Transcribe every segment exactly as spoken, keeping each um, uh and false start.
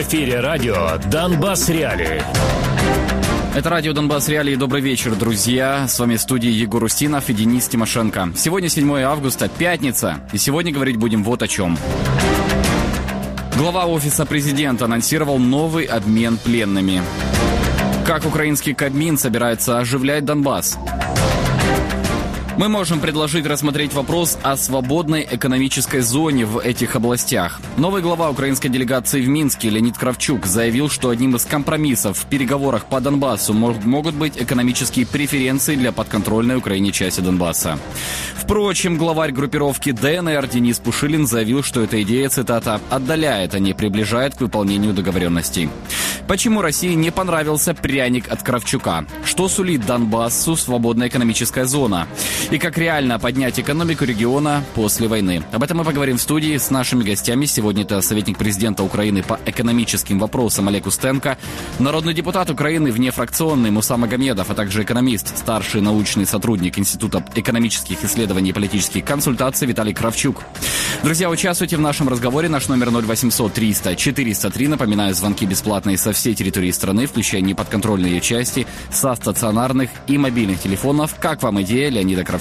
эфире радио «Донбасс Реалии». Это радио «Донбасс Реалии». Добрый вечер, друзья. С вами в студии Егор Устинов и Денис Тимошенко. Сегодня седьмое августа, пятница. И сегодня говорить будем вот о чем. Глава Офиса президента анонсировал новый обмен пленными. Как украинский Кабмин собирается оживлять Донбасс? Мы можем предложить рассмотреть вопрос о свободной экономической зоне в этих областях. Новый глава украинской делегации в Минске Леонид Кравчук заявил, что одним из компромиссов в переговорах по Донбассу могут быть экономические преференции для подконтрольной Украине части Донбасса. Впрочем, главарь группировки ДНР Денис Пушилин заявил, что эта идея, цитата, «отдаляет, а не приближает к выполнению договоренностей». Почему России не понравился пряник от Кравчука? Что сулит Донбассу свободная экономическая зона? И как реально поднять экономику региона после войны? Об этом мы поговорим в студии с нашими гостями. Сегодня это советник президента Украины по экономическим вопросам Олег Устенко, народный депутат Украины внефракционный Муса Магомедов, а также экономист, старший научный сотрудник Института экономических исследований и политических консультаций Виталий Кравчук. Друзья, участвуйте в нашем разговоре. Наш номер ноль восемьсот триста четыреста три. Напоминаю, звонки бесплатные со всей территории страны, включая неподконтрольные ее части, со стационарных и мобильных телефонов. Как вам идея Леонида Кравчука?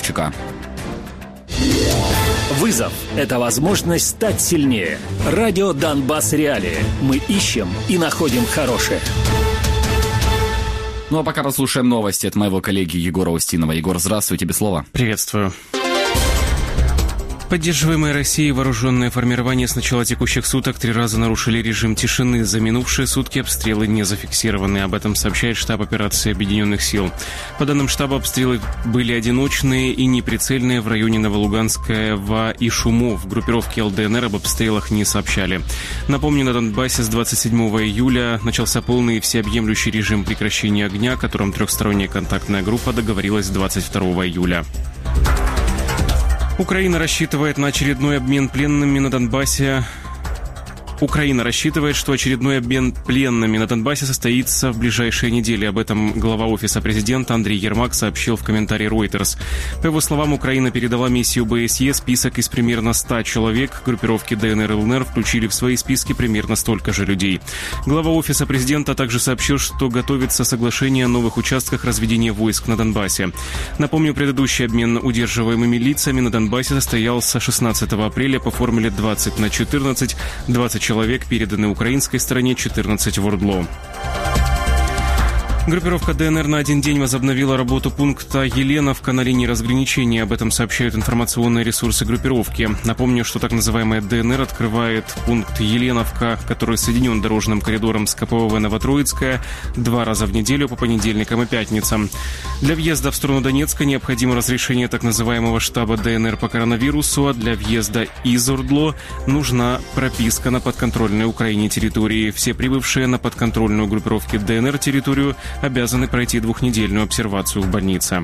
Вызов – это возможность стать сильнее. Радио «Донбасс Реалии». Мы ищем и находим хорошее. Ну а пока послушаем новости от моего коллеги Егора Устинова. Егор, здравствуй, тебе слово. Приветствую. Поддерживаемые Россией вооруженные формирования с начала текущих суток три раза нарушили режим тишины. За минувшие сутки обстрелы не зафиксированы. Об этом сообщает штаб операции Объединенных сил. По данным штаба, обстрелы были одиночные и неприцельные в районе Новолуганского и Шумов. Группировки ЛДНР об обстрелах не сообщали. Напомню, на Донбассе с двадцать седьмого июля начался полный и всеобъемлющий режим прекращения огня, о котором трехсторонняя контактная группа договорилась двадцать второго июля. Украина рассчитывает на очередной обмен пленными на Донбассе. Украина рассчитывает, что очередной обмен пленными на Донбассе состоится в ближайшие недели. Об этом глава Офиса президента Андрей Ермак сообщил в комментарии Reuters. По его словам, Украина передала миссию ОБСЕ список из примерно ста человек. Группировки ДНР и ЛНР включили в свои списки примерно столько же людей. Глава Офиса президента также сообщил, что готовится соглашение о новых участках разведения войск на Донбассе. Напомню, предыдущий обмен удерживаемыми лицами на Донбассе состоялся шестнадцатого апреля по формуле двадцать на четырнадцать, двадцать человек переданы украинской стороне, четырнадцать в ОРДЛО. Группировка ДНР на один день возобновила работу пункта Еленовка на линии разграничения. Об этом сообщают информационные ресурсы группировки. Напомню, что так называемая ДНР открывает пункт Еленовка, который соединен дорожным коридором с КПВВ Новотроицкая, два раза в неделю по понедельникам и пятницам. Для въезда в сторону Донецка необходимо разрешение так называемого штаба ДНР по коронавирусу, а для въезда из ОРДЛО нужна прописка на подконтрольной Украине территории. Все прибывшие на подконтрольную группировке ДНР территорию обязаны пройти двухнедельную обсервацию в больнице.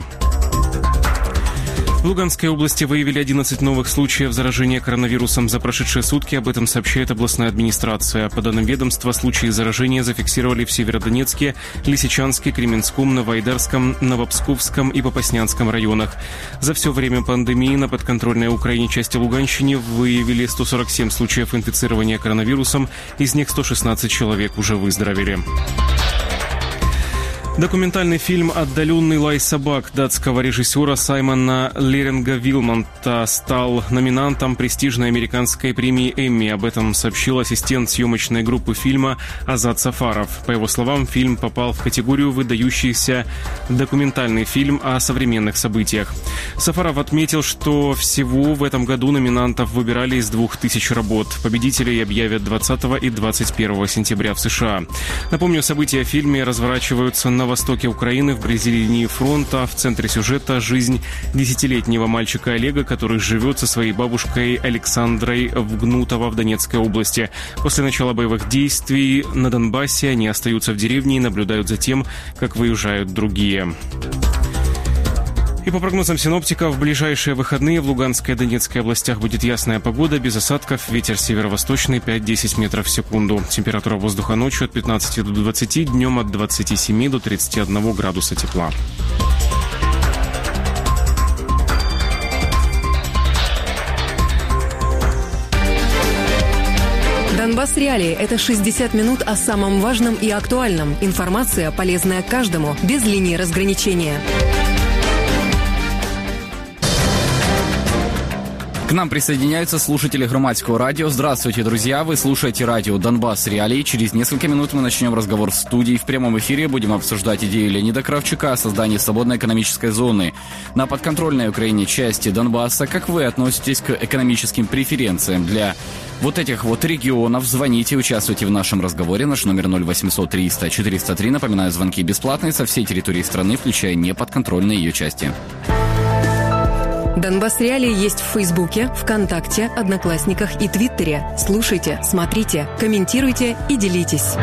В Луганской области выявили одиннадцать новых случаев заражения коронавирусом за прошедшие сутки. Об этом сообщает областная администрация. По данным ведомства, случаи заражения зафиксировали в Северодонецке, Лисичанске, Кременском, Новоайдарском, Новопсковском и Попаснянском районах. За все время пандемии на подконтрольной Украине части Луганщины выявили сто сорок семь случаев инфицирования коронавирусом. Из них сто шестнадцать человек уже выздоровели. Документальный фильм «Отдаленный лай собак» датского режиссера Саймона Леринга-Вилмонта стал номинантом престижной американской премии «Эмми». Об этом сообщил ассистент съемочной группы фильма Азат Сафаров. По его словам, фильм попал в категорию «Выдающийся документальный фильм о современных событиях». Сафаров отметил, что всего в этом году номинантов выбирали из двух тысяч работ. Победителей объявят двадцатого и двадцать первого сентября в США. Напомню, события в фильме разворачиваются на На востоке Украины, вблизи линии фронта. В центре сюжета жизнь десятилетнего мальчика Олега, который живет со своей бабушкой Александрой Вгнутова в Донецкой области. После начала боевых действий на Донбассе они остаются в деревне и наблюдают за тем, как выезжают другие. И по прогнозам синоптиков, в ближайшие выходные в Луганской и Донецкой областях будет ясная погода, без осадков, ветер северо-восточный пять-десять метров в секунду. Температура воздуха ночью от пятнадцати до двадцати, днем от двадцати семи до тридцати одного градуса тепла. Донбасс Реалии – это шестьдесят минут о самом важном и актуальном. Информация, полезная каждому, без линии разграничения. К нам присоединяются слушатели Громадского радио. Здравствуйте, друзья! Вы слушаете радио «Донбасс Реалии». Через несколько минут мы начнем разговор в студии. В прямом эфире будем обсуждать идею Леонида Кравчука о создании свободной экономической зоны на подконтрольной Украине части Донбасса. Как вы относитесь к экономическим преференциям для вот этих вот регионов? Звоните, участвуйте в нашем разговоре. Наш номер ноль восемьсот триста четыреста три. Напоминаю, звонки бесплатные со всей территории страны, включая неподконтрольные ее части. Донбасс Реалии есть в Фейсбуке, ВКонтакте, Одноклассниках и Твиттере. Слушайте, смотрите, комментируйте и делитесь.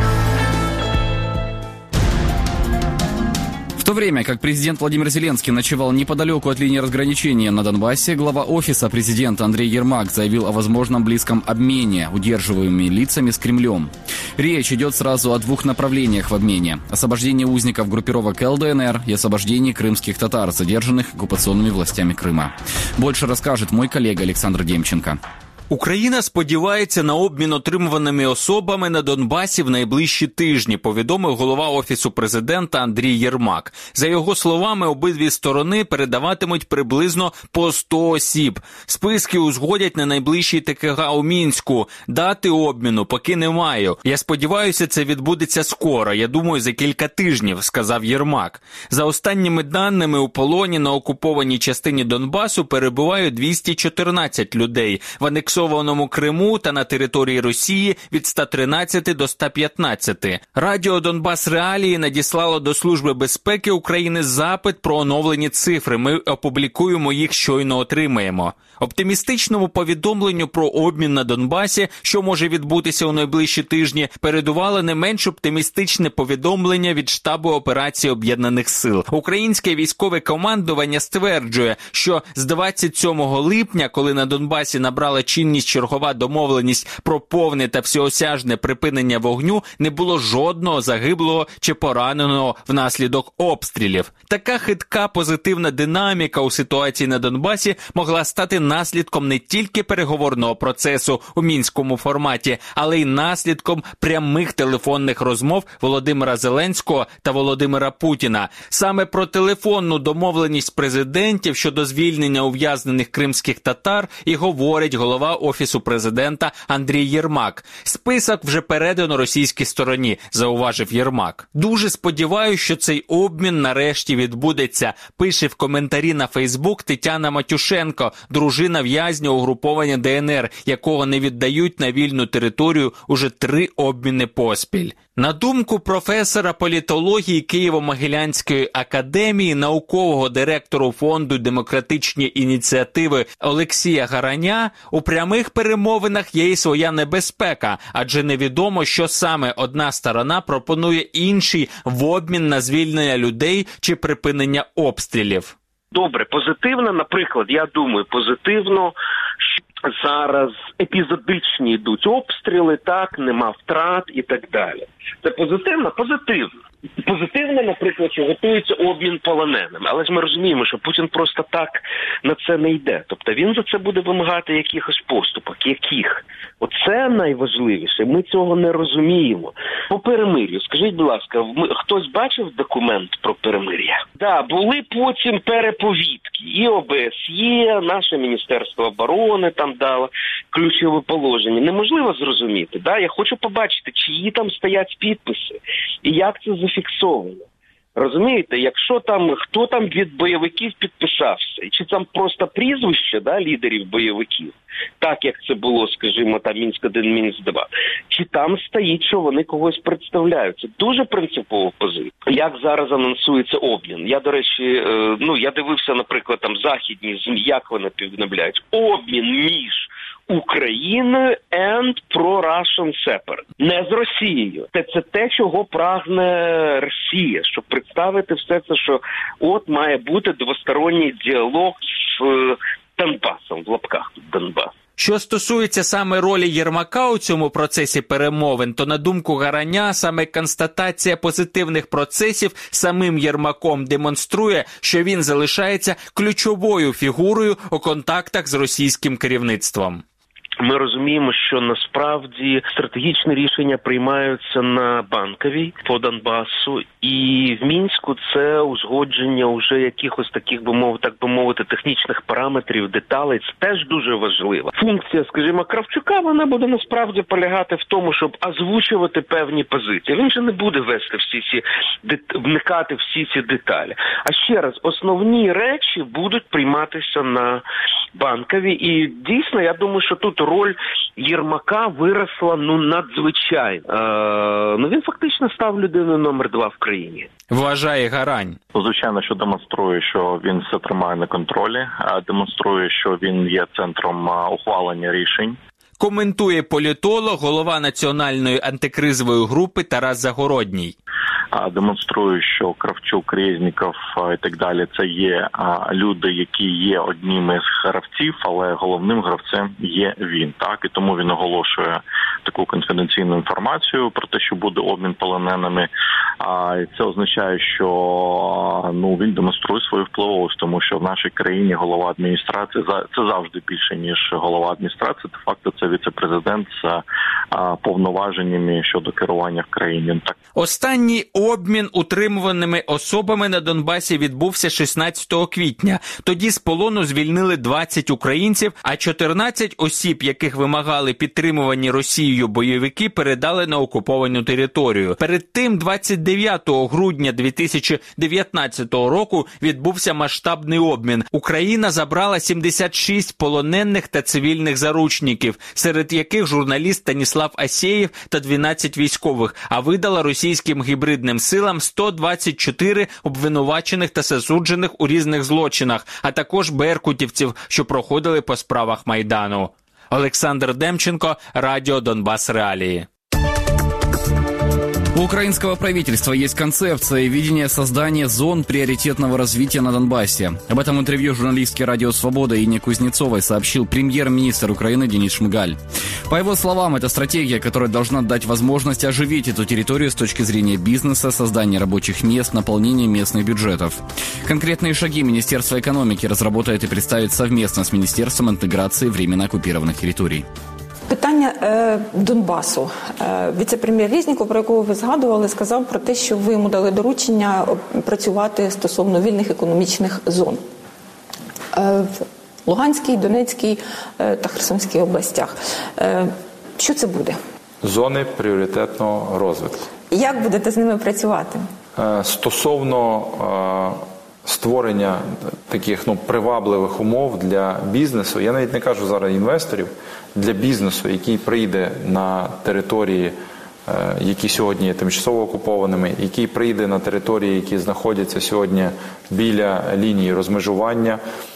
В то время как президент Владимир Зеленский ночевал неподалеку от линии разграничения на Донбассе, глава офиса президента Андрей Ермак заявил о возможном близком обмене удерживаемыми лицами с Кремлем. Речь идет сразу о двух направлениях в обмене – освобождении узников группировок ЛДНР и освобождении крымских татар, задержанных оккупационными властями Крыма. Больше расскажет мой коллега Александр Демченко. Україна сподівається на обмін отримуваними особами на Донбасі в найближчі тижні, повідомив голова Офісу президента Андрій Єрмак. За його словами, обидві сторони передаватимуть приблизно по сто осіб. Списки узгодять на найближчій ТКГ у Мінську. Дати обміну поки немає. Я сподіваюся, це відбудеться скоро, я думаю, за кілька тижнів, сказав Єрмак. За останніми даними, у полоні на окупованій частині Донбасу перебувають двісті чотирнадцять людей. В анексованому в Криму та на території Росії від ста тринадцяти до ста п'ятнадцяти. Радіо «Донбасс Реалії» надіслало до Служби безпеки України запит про оновлені цифри. Ми опублікуємо їх, щойно отримаємо. Оптимістичному повідомленню про обмін на Донбасі, що може відбутися у найближчі тижні, передувало не менш оптимістичне повідомлення від штабу операції Об'єднаних Сил. Українське військове командування стверджує, що з двадцять сьомого липня, коли на Донбасі набрала чинність чергова домовленість про повне та всеосяжне припинення вогню, не було жодного загиблого чи пораненого внаслідок обстрілів. Така хитка позитивна динаміка у ситуації на Донбасі могла стати наслідком не тільки переговорного процесу у мінському форматі, але й наслідком прямих телефонних розмов Володимира Зеленського та Володимира Путіна. Саме про телефонну домовленість президентів щодо звільнення ув'язнених кримських татар і говорить голова Офісу президента Андрій Єрмак. Список вже передано російській стороні, зауважив Єрмак. Дуже сподіваюся, що цей обмін нарешті відбудеться, пише в коментарі на Фейсбук Тетяна Матюшенко, дружина в'язня угруповання ДНР, якого не віддають на вільну територію уже три обміни поспіль. На думку професора політології Києво-Могилянської академії, наукового директору фонду «Демократичні ініціативи» Олексія Гараня, у прямих перемовинах є і своя небезпека, адже невідомо, що саме одна сторона пропонує іншій в обмін на звільнення людей чи припинення обстрілів. Добре, позитивно, наприклад, я думаю, позитивно, що зараз епізодичні йдуть обстріли, так, нема втрат і так далі. Це позитивно? Позитивно. Позитивно, наприклад, що готується обмін полоненими. Але ж ми розуміємо, що Путін просто так на це не йде. Тобто він за це буде вимагати якихось поступок. Яких? Оце найважливіше. Ми цього не розуміємо. По перемир'ю, скажіть, будь ласка, хтось бачив документ про перемир'я? Так, да, були потім переповідки. І ОБСЄ, наше Міністерство оборони там дало ключове положення. Неможливо зрозуміти. Да? Я хочу побачити, чиї там стоять підписи і як це зафіксовано. Розумієте, якщо там, хто там від бойовиків підписався, чи там просто прізвище, да, лідерів бойовиків, так як це було, скажімо, там Мінськ один, Мінськ два, чи там стоїть, що вони когось представляють. Це дуже принципова позиція. Як зараз анонсується обмін? Я, до речі, ну, я дивився, наприклад, там західні ЗМІ, як вони повідомляють. Обмін між Україною and pro-Russian separate. Не з Росією. Це, це те, чого прагне Росія, щоб представити все це, що от має бути двосторонній діалог з е, Донбасом, в лапках тут Донбас. Що стосується саме ролі Єрмака у цьому процесі перемовин, то, на думку Гараня, саме констатація позитивних процесів самим Єрмаком демонструє, що він залишається ключовою фігурою у контактах з російським керівництвом. Ми розуміємо, що насправді стратегічні рішення приймаються на Банковій по Донбасу, і в Мінську це узгодження уже якихось таких, би мов, так би мовити, технічних параметрів, деталей. Це теж дуже важливо. Функція, скажімо, Кравчука, вона буде насправді полягати в тому, щоб озвучувати певні позиції. Він же не буде вести всі ці, вникати всі ці деталі. А ще раз, основні речі будуть прийматися на Банковій. І дійсно, я думаю, що тут роль Єрмака виросла ну надзвичайно. Е, ну він фактично став людиною номер два в країні. Вважає Гарань. Звичайно, що демонструє, що він все тримає на контролі, демонструє, що він є центром ухвалення рішень. Коментує політолог, голова Національної антикризової групи Тарас Загородній. Демонструє, що Кравчук, Резніков і так далі – це є люди, які є одним із гравців, але головним гравцем є він. Так? І тому він оголошує таку конфіденційну інформацію про те, що буде обмін полоненими. І це означає, що ну, він демонструє свою впливовість, тому що в нашій країні голова адміністрації – це завжди більше, ніж голова адміністрації. Де факто це віце-президент з повноваженнями щодо керування в країні. Так. Останній обмін утримуваними особами на Донбасі відбувся шістнадцятого квітня. Тоді з полону звільнили двадцять українців, а чотирнадцять осіб, яких вимагали підтримувані Росією бойовики, передали на окуповану територію. Перед тим двадцять дев'ятого грудня дві тисячі дев'ятнадцятого року відбувся масштабний обмін. Україна забрала сімдесят шість полонених та цивільних заручників, серед яких журналіст Станіслав Асєєв та дванадцять військових, а видала російським гібридним силам сто двадцять чотири обвинувачених та засуджених у різних злочинах, а також беркутівців, що проходили по справах Майдану. Олександр Демченко, Радио Донбас Реалии. У украинского правительства есть концепция и видение создания зон приоритетного развития на Донбассе. Об этом в интервью журналистке «Радио Свобода» Инне Кузнецовой сообщил премьер-министр Украины Денис Шмыгаль. По его словам, это стратегия, которая должна дать возможность оживить эту территорию с точки зрения бизнеса, создания рабочих мест, наполнения местных бюджетов. Конкретные шаги Министерство экономики разработает и представит совместно с Министерством интеграции временно оккупированных территорий. Питання е, Донбасу. Е, віце-прем'єр Резніков, про якого ви згадували, сказав про те, що ви йому дали доручення працювати стосовно вільних економічних зон е, в Луганській, Донецькій е, та Херсонській областях. Е, що це буде? Зони пріоритетного розвитку. Як будете з ними працювати? Е, стосовно е, створення таких ну, привабливих умов для бізнесу, я навіть не кажу зараз інвесторів, для бізнесу, який прийде на території, які сьогодні є тимчасово окупованими, який прийде на території, які знаходяться сьогодні біля лінії розмежування.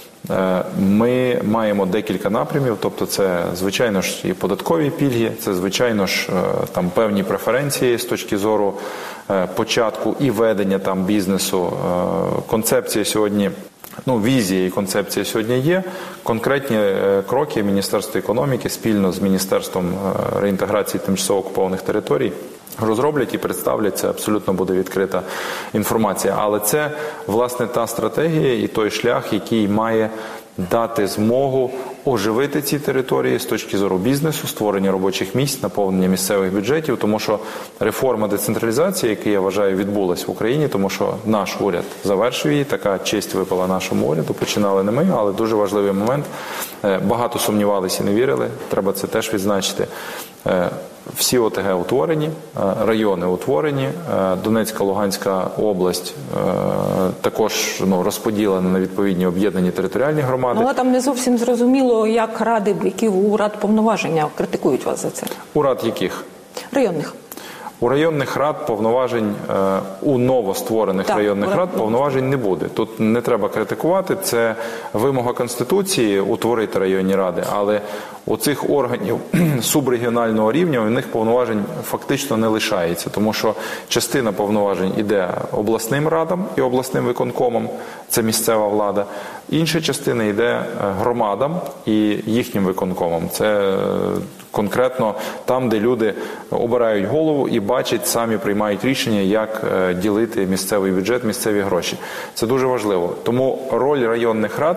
Ми маємо декілька напрямів, тобто це, звичайно ж, і податкові пільги, це, звичайно ж, там певні преференції з точки зору початку і ведення там бізнесу. Концепція сьогодні, ну, візія і концепція сьогодні є. Конкретні кроки Міністерства економіки спільно з Міністерством реінтеграції тимчасово окупованих територій розроблять і представлять. Це абсолютно буде відкрита інформація. Але це, власне, та стратегія і той шлях, який має дати змогу оживити ці території з точки зору бізнесу, створення робочих місць, наповнення місцевих бюджетів, тому що реформа децентралізації, яка, я вважаю, відбулась в Україні, тому що наш уряд завершив її, така честь випала нашому уряду, починали не ми, але дуже важливий момент. Багато сумнівалися і не вірили, треба це теж відзначити. Всі ОТГ утворені, райони утворені, Донецька, Луганська область також ну, розподілена на відповідні об'єднані територіальні громади. Але там не зовсім зрозуміло, як ради, які у рад повноваження критикують вас за це. У рад яких? Районних. У районних рад повноважень, у новостворених так, районних рад повноважень не буде. Тут не треба критикувати, це вимога Конституції утворити районні ради, але у цих органів субрегіонального рівня у них повноважень фактично не лишається, тому що частина повноважень іде обласним радам і обласним виконкомам, це місцева влада, інша частина йде громадам і їхнім виконкомам. Це конкретно там, де люди обирають голову і бачать, самі приймають рішення, як ділити місцевий бюджет, місцеві гроші. Це дуже важливо. Тому роль районних рад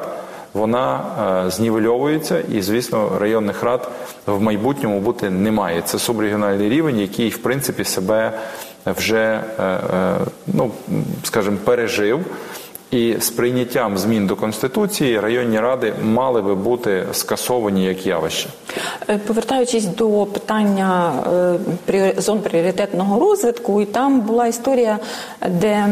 вона знівельовується і, звісно, районних рад в майбутньому бути не має. Це субрегіональний рівень, який, в принципі, себе вже, ну, скажімо, пережив. І з прийняттям змін до Конституції районні ради мали би бути скасовані як явище. Повертаючись до питання зон пріоритетного розвитку, і там була історія, де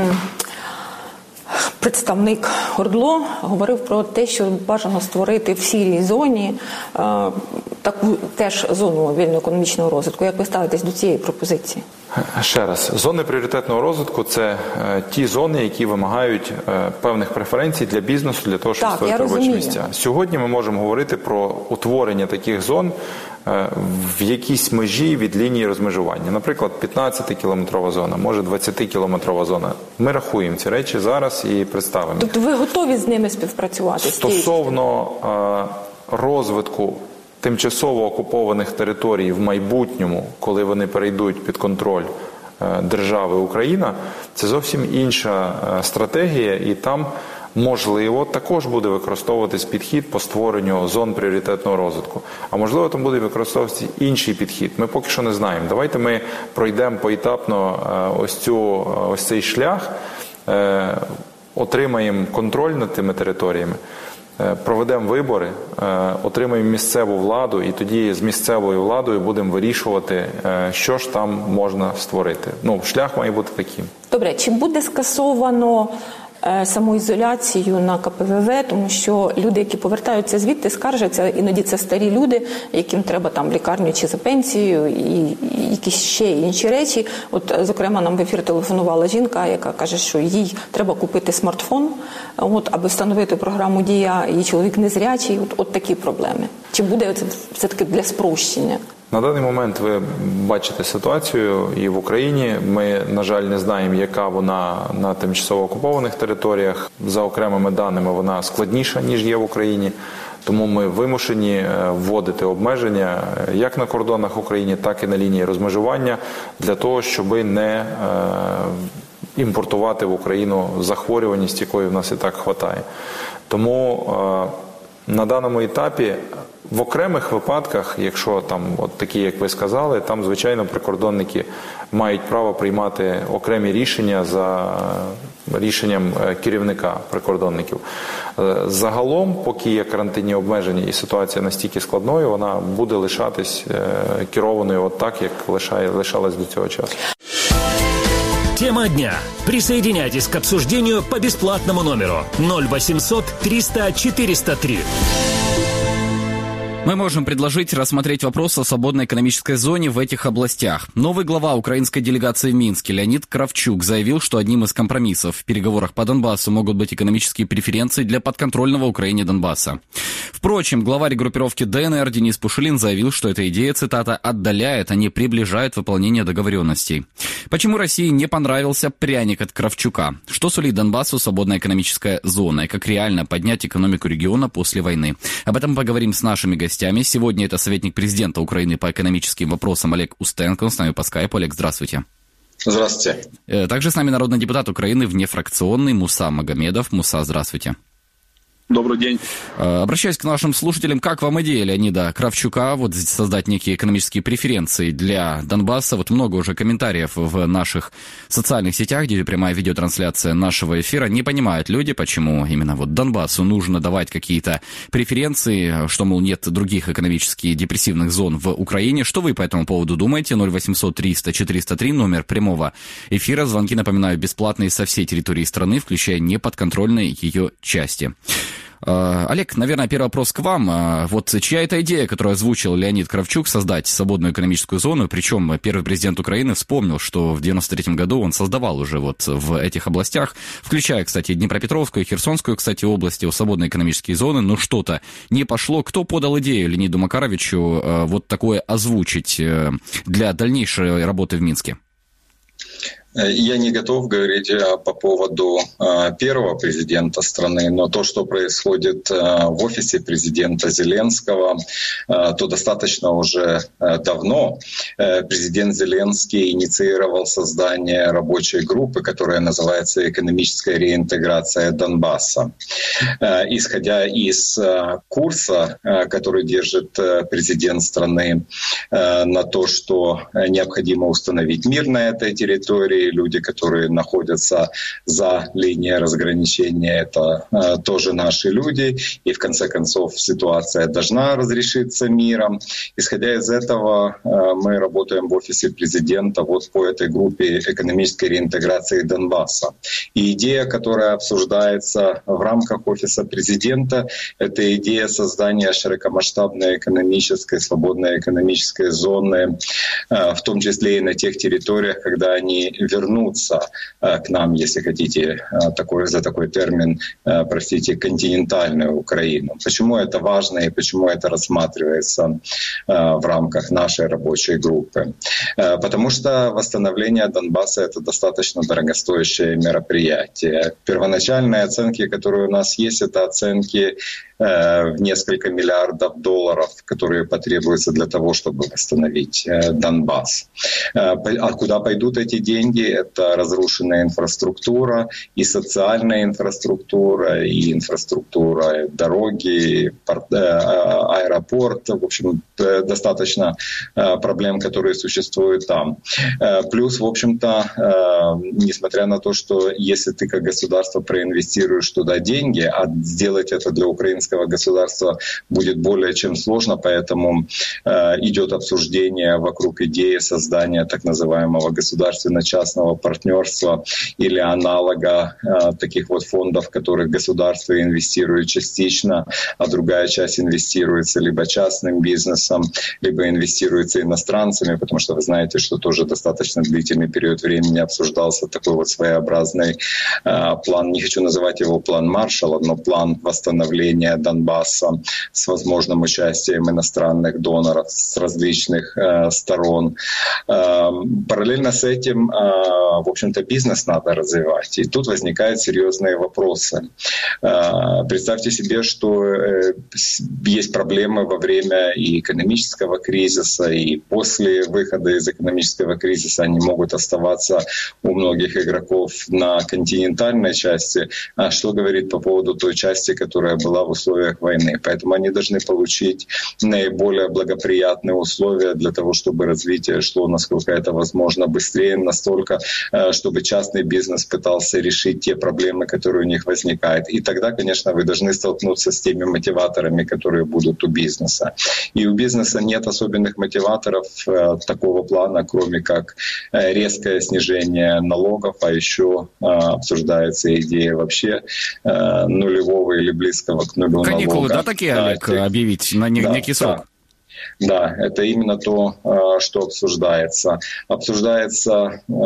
представник ОРДЛО говорив про те, що бажано створити в сірій зоні таку теж зону вільного економічного розвитку. Як ви ставитесь до цієї пропозиції? Ще раз, зони пріоритетного розвитку – це е, ті зони, які вимагають е, певних преференцій для бізнесу, для того, щоб створити робочі місця. Сьогодні ми можемо говорити про утворення таких зон е, в якійсь межі від лінії розмежування. Наприклад, п'ятнадцятикілометрова зона, може двадцятикілометрова зона. Ми рахуємо ці речі зараз і представимо. Тобто ви готові з ними співпрацювати? Стосовно е, розвитку тимчасово окупованих територій в майбутньому, коли вони перейдуть під контроль держави Україна, це зовсім інша стратегія, і там, можливо, також буде використовуватись підхід по створенню зон пріоритетного розвитку. А можливо, там буде використовуватися інший підхід. Ми поки що не знаємо. Давайте ми пройдемо поетапно ось, цю, ось цей шлях, отримаємо контроль над тими територіями, проведемо вибори, отримаємо місцеву владу, і тоді з місцевою владою будемо вирішувати, що ж там можна створити. Ну, шлях має бути таким. Добре, чи буде скасовано самоізоляцію на ка пе ве ве, тому що люди, які повертаються звідти, скаржаться, іноді це старі люди, яким треба там лікарню чи за пенсією, і якісь ще інші речі. От, зокрема, нам в ефір телефонувала жінка, яка каже, що їй треба купити смартфон, от, аби встановити програму «Дія», її чоловік незрячий, от, от такі проблеми. Чи буде це все-таки для спрощення? На даний момент ви бачите ситуацію і в Україні. Ми, на жаль, не знаємо, яка вона на тимчасово окупованих територіях. За окремими даними вона складніша, ніж є в Україні. Тому ми вимушені вводити обмеження як на кордонах України, так і на лінії розмежування, для того, щоб не імпортувати в Україну захворюваність, якої в нас і так вистачає. Тому на даному етапі в окремих випадках, якщо там от такі, як ви сказали, там, звичайно, прикордонники мають право приймати окремі рішення за рішенням керівника прикордонників. Загалом, поки є карантинні обмеження і ситуація настільки складною, вона буде лишатись керованою от так, як лишалась до цього часу. Тема дня. Присоединяйтесь к обсуждению по бесплатному номеру ноль восемьсот триста четыреста три. Мы можем предложить рассмотреть вопрос о свободной экономической зоне в этих областях. Новый глава украинской делегации в Минске Леонид Кравчук заявил, что одним из компромиссов в переговорах по Донбассу могут быть экономические преференции для подконтрольного Украине Донбасса. Впрочем, главарь группировки дэ эн эр Денис Пушилин заявил, что эта идея, цитата, «отдаляет, а не приближает выполнение договоренностей». Почему России не понравился пряник от Кравчука? Что сулит Донбассу свободная экономическая зона? И как реально поднять экономику региона после войны? Об этом поговорим с нашими гостями. Сегодня это советник президента Украины по экономическим вопросам Олег Устенко. Он с нами по скайпу. Олег, здравствуйте. Здравствуйте. Также с нами народный депутат Украины внефракционный Муса Магомедов. Муса, здравствуйте. Добрый день. Обращаюсь к нашим слушателям. Как вам идея Леонида Кравчука вот создать некие экономические преференции для Донбасса? Вот много уже комментариев в наших социальных сетях, где прямая видеотрансляция нашего эфира. Не понимают люди, почему именно вот Донбассу нужно давать какие-то преференции, что, мол, нет других экономически депрессивных зон в Украине. Что вы по этому поводу думаете? ноль восемьсот триста четыреста три, номер прямого эфира. Звонки, напоминаю, бесплатные со всей территории страны, включая неподконтрольные ее части. Олег, наверное, первый вопрос к вам. Вот чья это идея, которую озвучил Леонид Кравчук, создать свободную экономическую зону? Причем первый президент Украины вспомнил, что в девяносто третьем году он создавал уже вот в этих областях, включая, кстати, Днепропетровскую и Херсонскую, кстати, области, свободные экономические зоны, но что-то не пошло. Кто подал идею Леониду Макаровичу вот такое озвучить для дальнейшей работы в Минске? Я не готов говорить по поводу первого президента страны, но то, что происходит в офисе президента Зеленского, то достаточно уже давно. Президент Зеленский инициировал создание рабочей группы, которая называется «Экономическая реинтеграция Донбасса». Исходя из курса, который держит президент страны на то, что необходимо установить мир на этой территории, люди, которые находятся за линией разграничения, это э, тоже наши люди. И в конце концов ситуация должна разрешиться миром. Исходя из этого, э, мы работаем в офисе президента вот по этой группе экономической реинтеграции Донбасса. И идея, которая обсуждается в рамках офиса президента, это идея создания широкомасштабной экономической, свободной экономической зоны, э, в том числе и на тех территориях, когда они вернутся к нам, если хотите, такой, за такой термин, простите, континентальную Украину. Почему это важно и почему это рассматривается в рамках нашей рабочей группы? Потому что восстановление Донбасса — это достаточно дорогостоящее мероприятие. Первоначальные оценки, которые у нас есть, это оценки в несколько миллиардов долларов, которые потребуются для того, чтобы восстановить Донбасс. А куда пойдут эти деньги? Это разрушенная инфраструктура, и социальная инфраструктура, и инфраструктура дороги, аэропорт. В общем, достаточно проблем, которые существуют там. Плюс, в общем-то, несмотря на то, что если ты как государство проинвестируешь туда деньги, а сделать это для украинского государства будет более чем сложно, поэтому э, идет обсуждение вокруг идеи создания так называемого государственно-частного партнерства или аналога э, таких вот фондов, в которых государство инвестирует частично, а другая часть инвестируется либо частным бизнесом, либо инвестируется иностранцами, потому что вы знаете, что тоже достаточно длительный период времени обсуждался такой вот своеобразный э, план, не хочу называть его план Маршалла, но план восстановления Донбасса с возможным участием иностранных доноров с различных э, сторон. Э, параллельно с этим, э, в общем-то, бизнес надо развивать. И тут возникают серьезные вопросы. Э, представьте себе, что э, есть проблемы во время и экономического кризиса, и после выхода из экономического кризиса они могут оставаться у многих игроков на континентальной части. А что говорить по поводу той части, которая была в условиях войны. Поэтому они должны получить наиболее благоприятные условия для того, чтобы развитие шло, насколько это возможно, быстрее, настолько, чтобы частный бизнес пытался решить те проблемы, которые у них возникают. И тогда, конечно, вы должны столкнуться с теми мотиваторами, которые будут у бизнеса. И у бизнеса нет особенных мотиваторов такого плана, кроме как резкое снижение налогов, а еще обсуждается идея вообще нулевого или близкого к нулю каникулы, налога. да, такие, Олег, да, объявить на не, да, некий срок? Да. Да, это именно то, что обсуждается. Обсуждается э,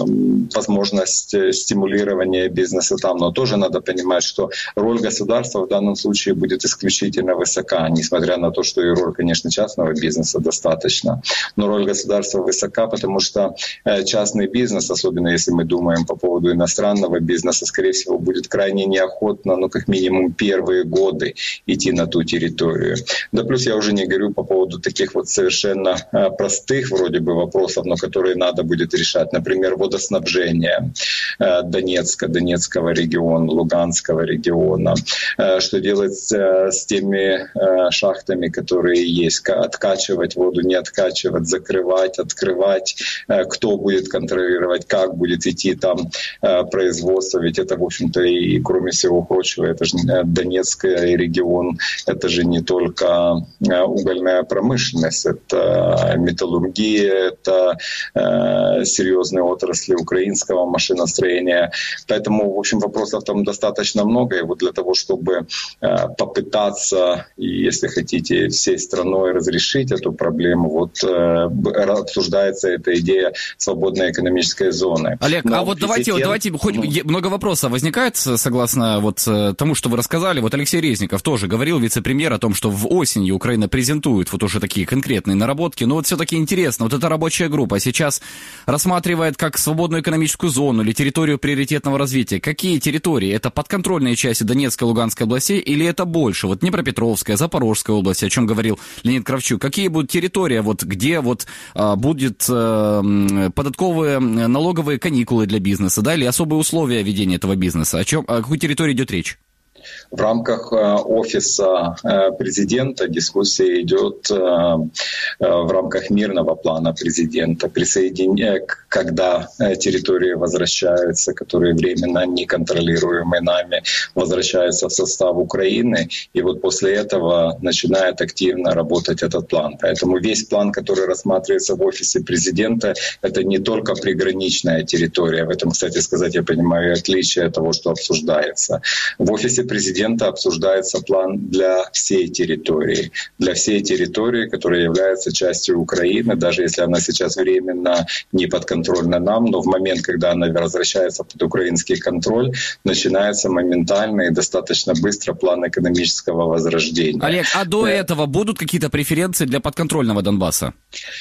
возможность стимулирования бизнеса там, но тоже надо понимать, что роль государства в данном случае будет исключительно высока, несмотря на то, что и роль, конечно, частного бизнеса достаточно. Но роль государства высока, потому что частный бизнес, особенно если мы думаем по поводу иностранного бизнеса, скорее всего, будет крайне неохотно, ну, как минимум, первые годы идти на ту территорию. Да плюс я уже не говорю по поводу таких вот совершенно простых вроде бы вопросов, но которые надо будет решать. Например, водоснабжение Донецка, Донецкого региона, Луганского региона. Что делать с теми шахтами, которые есть? Откачивать воду, не откачивать, закрывать, открывать? Кто будет контролировать, как будет идти там производство? Ведь это, в общем-то, и кроме всего прочего, это же Донецкий регион, это же не только угольная промышленность, это металлургия, это э, серьезные отрасли украинского машиностроения. Поэтому, в общем, вопросов там достаточно много. И вот для того, чтобы э, попытаться, если хотите, всей страной разрешить эту проблему, вот э, обсуждается эта идея свободной экономической зоны. Олег, Но а вот президент... давайте, давайте, хоть ну... много вопросов возникает, согласно вот тому, что вы рассказали. Вот Алексей Резников тоже говорил, вице-премьер, о том, что в осенью Украина презентует вот тут уже такие конкретные наработки, но вот все-таки интересно, вот эта рабочая группа сейчас рассматривает как свободную экономическую зону или территорию приоритетного развития. Какие территории? Это подконтрольные части Донецкой и Луганской областей или это больше? Вот Днепропетровская, Запорожская область, о чем говорил Леонид Кравчук. Какие будут территории, вот, где вот, а, будет а, податковые налоговые каникулы для бизнеса, да, или особые условия ведения этого бизнеса? О чем, о какой территории идет речь? В рамках офиса президента дискуссия идет в рамках мирного плана президента, присоединя... когда территории возвращаются, которые временно неконтролируемые нами, возвращаются в состав Украины, и вот после этого начинает активно работать этот план. Поэтому весь план, который рассматривается в офисе президента, это не только приграничная территория. В этом, кстати сказать, я понимаю отличие от того, что обсуждается. В офисе президента обсуждается план для всей территории. Для всей территории, которая является частью Украины, даже если она сейчас временно не подконтрольна нам, но в момент, когда она возвращается под украинский контроль, начинается моментально и достаточно быстро план экономического возрождения. Олег, а до да. этого будут какие-то преференции для подконтрольного Донбасса?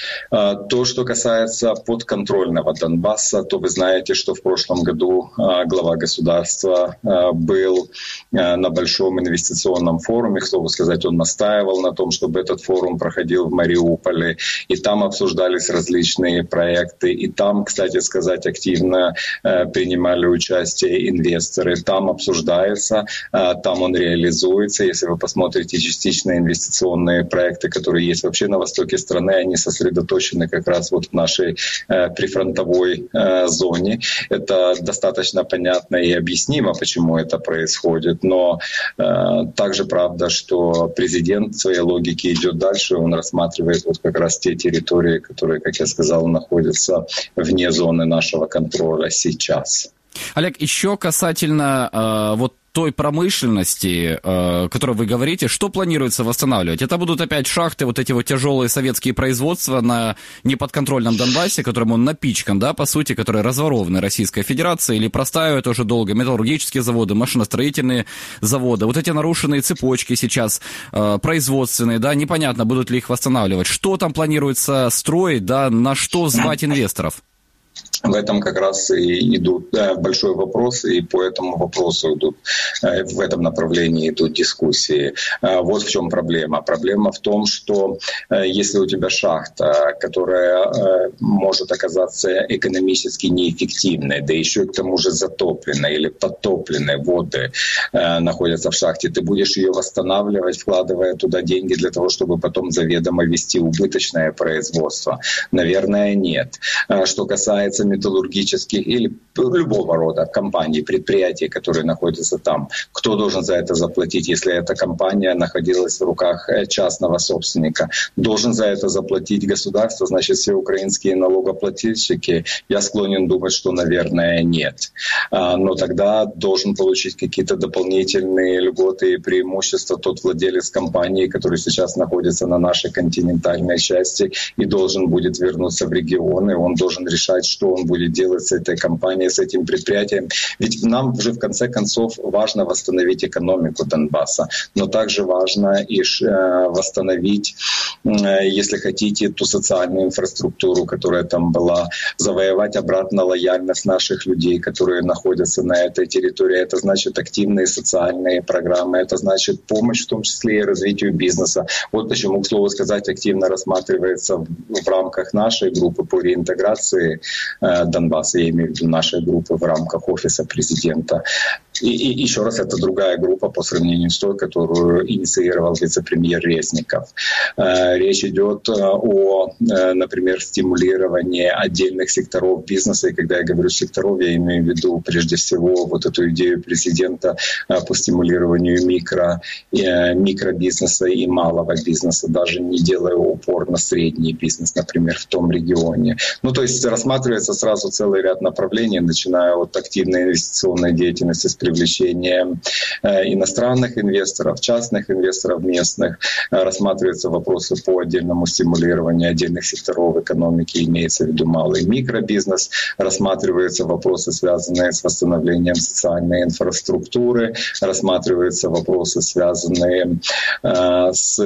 То, что касается подконтрольного Донбасса, то вы знаете, что в прошлом году глава государства был на большом инвестиционном форуме. К слову сказать, он настаивал на том, чтобы этот форум проходил в Мариуполе. И там обсуждались различные проекты. И там, кстати сказать, активно принимали участие инвесторы. Там обсуждается, там он реализуется. Если вы посмотрите частично инвестиционные проекты, которые есть вообще на востоке страны, они сосредоточены как раз вот в нашей прифронтовой зоне. Это достаточно понятно и объяснимо, почему это происходит. Но э, также правда, что президент в своей логике идет дальше, он рассматривает вот как раз те территории, которые, как я сказал, находятся вне зоны нашего контроля сейчас. Олег, еще касательно э, вот той промышленности, о которой вы говорите, что планируется восстанавливать? Это будут опять шахты, вот эти вот тяжелые советские производства на неподконтрольном Донбассе, которым он напичкан, да, по сути, которые разворованы Российской Федерацией, или простаивают уже долго металлургические заводы, машиностроительные заводы. Вот эти нарушенные цепочки сейчас э, производственные, да, непонятно, будут ли их восстанавливать. Что там планируется строить, да, на что звать инвесторов? В этом как раз и идут да, большой вопрос, и по этому вопросу идут, в этом направлении идут дискуссии. Вот в чем проблема. Проблема в том, что если у тебя шахта, которая может оказаться экономически неэффективной, да еще к тому же затопленной или подтопленной, воды находятся в шахте, ты будешь ее восстанавливать, вкладывая туда деньги для того, чтобы потом заведомо вести убыточное производство? Наверное, нет. Что касается металлургических или любого рода компаний, предприятий, которые находятся там. Кто должен за это заплатить, если эта компания находилась в руках частного собственника? Должен за это заплатить государство, значит, все украинские налогоплательщики? Я склонен думать, что, наверное, нет. Но тогда должен получить какие-то дополнительные льготы и преимущества тот владелец компании, который сейчас находится на нашей континентальной части и должен будет вернуться в регион, и он должен решать, что он будет делать с этой компанией, с этим предприятием. Ведь нам уже в конце концов важно восстановить экономику Донбасса, но также важно и восстановить, если хотите, ту социальную инфраструктуру, которая там была, завоевать обратно лояльность наших людей, которые находятся на этой территории. Это значит активные социальные программы, это значит помощь, в том числе и развитию бизнеса. Вот почему, к слову сказать, активно рассматривается в, в рамках нашей группы по реинтеграции Донбасса, я имею в виду нашей группы в рамках офиса президента. И, и еще раз, это другая группа по сравнению с той, которую инициировал вице-премьер Резников. Речь идет о, например, стимулировании отдельных секторов бизнеса. И когда я говорю секторов, я имею в виду прежде всего вот эту идею президента по стимулированию микро, микробизнеса и малого бизнеса, даже не делая упор на средний бизнес, например, в том регионе. Ну, то есть рассматривается сразу целый ряд направлений, начиная от активной инвестиционной деятельности с привлечением иностранных инвесторов, частных инвесторов местных. Рассматриваются вопросы по отдельному стимулированию отдельных секторов экономики, имеется в виду малый микробизнес. Рассматриваются вопросы, связанные с восстановлением социальной инфраструктуры. Рассматриваются вопросы, связанные э, с,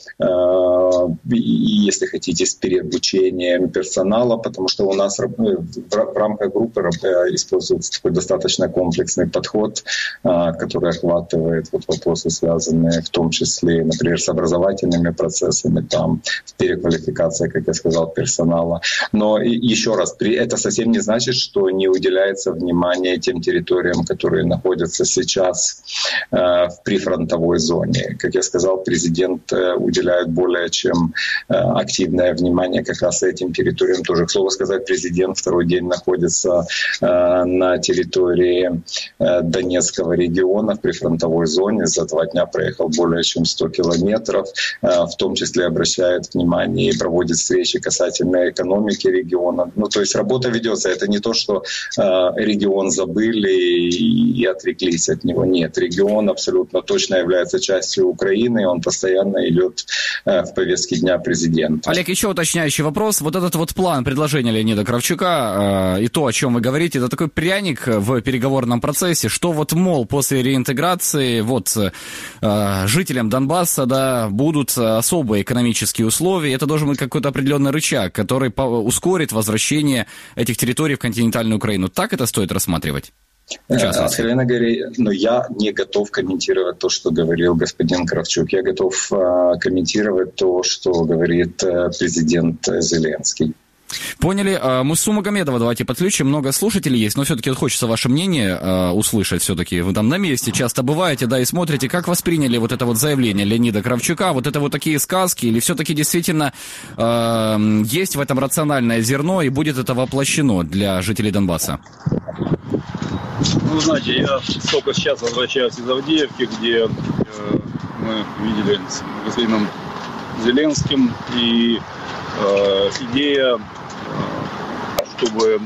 э, если хотите, с переобучением персонала, потому что у нас в, в рамках группы используется такой достаточно комплексный подход, э, который охватывает вот вопросы, связанные в том числе, например, с образовательными процессами, там, переквалификация, как я сказал, персонала. Но еще раз, это совсем не значит, что не уделяется внимание тем территориям, которые находятся сейчас э, в прифронтовой зоне. Как я сказал, президент э, уделяет более чем э, активное внимание как раз этим территориям. Тоже, к слову сказать, президент второй день находится э, на территории э, Донецкого региона в прифронтовой зоне. За два дня проехал более чем сто километров, э, в том числе обращает внимание и проводит встречи касательно экономики региона. Ну, то есть работа ведется. Это не то, что э, регион забыли и, и отреклись от него. Нет, регион абсолютно точно является частью Украины, и он постоянно идет э, в повестке дня президента. Олег, еще уточняющий вопрос. Вот этот вот план, предложение Леонида Кравчука э, и то, о чем вы говорите, это такой пряник в переговорном процессе, что вот, мол, после реинтеграции вот э, жителям Донбасса, да, будут особые экономические условия. Это должен быть какой-то определенный рычаг, который ускорит возвращение этих территорий в континентальную Украину. Так это стоит рассматривать? Откровенно говоря, но я не готов комментировать то, что говорил господин Кравчук. Я готов э, комментировать то, что говорит э, президент Зеленский. Поняли. Муссу Магомедова давайте подключим. Много слушателей есть, но все-таки хочется ваше мнение э, услышать. Все-таки вы там на месте часто бываете, да, и смотрите, как восприняли вот это вот заявление Леонида Кравчука, вот это вот такие сказки, или все-таки действительно э, есть в этом рациональное зерно, и будет это воплощено для жителей Донбасса? Ну, знаете, я только сейчас возвращаюсь из Авдеевки, где э, мы видели с господином Зеленским, и э, идея, э, чтобы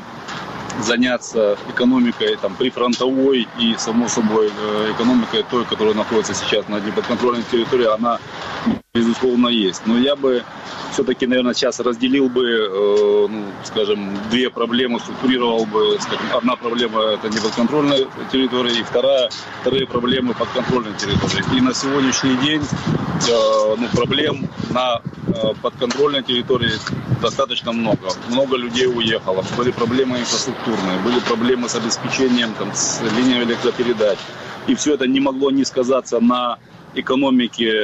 заняться экономикой там, прифронтовой и, само собой, э, экономикой той, которая находится сейчас на неподконтрольной территории, она, безусловно, есть. Но я бы все-таки, наверное, сейчас разделил бы, э, ну, скажем, две проблемы, структурировал бы, скажем, одна проблема – это неподконтрольная территория, и вторая, вторые проблемы подконтрольной территории. И на сегодняшний день э, ну, проблем на э, подконтрольной территории достаточно много. Много людей уехало, были проблемы инфраструктурные, были проблемы с обеспечением, там, с линиями электропередач. И все это не могло не сказаться на экономики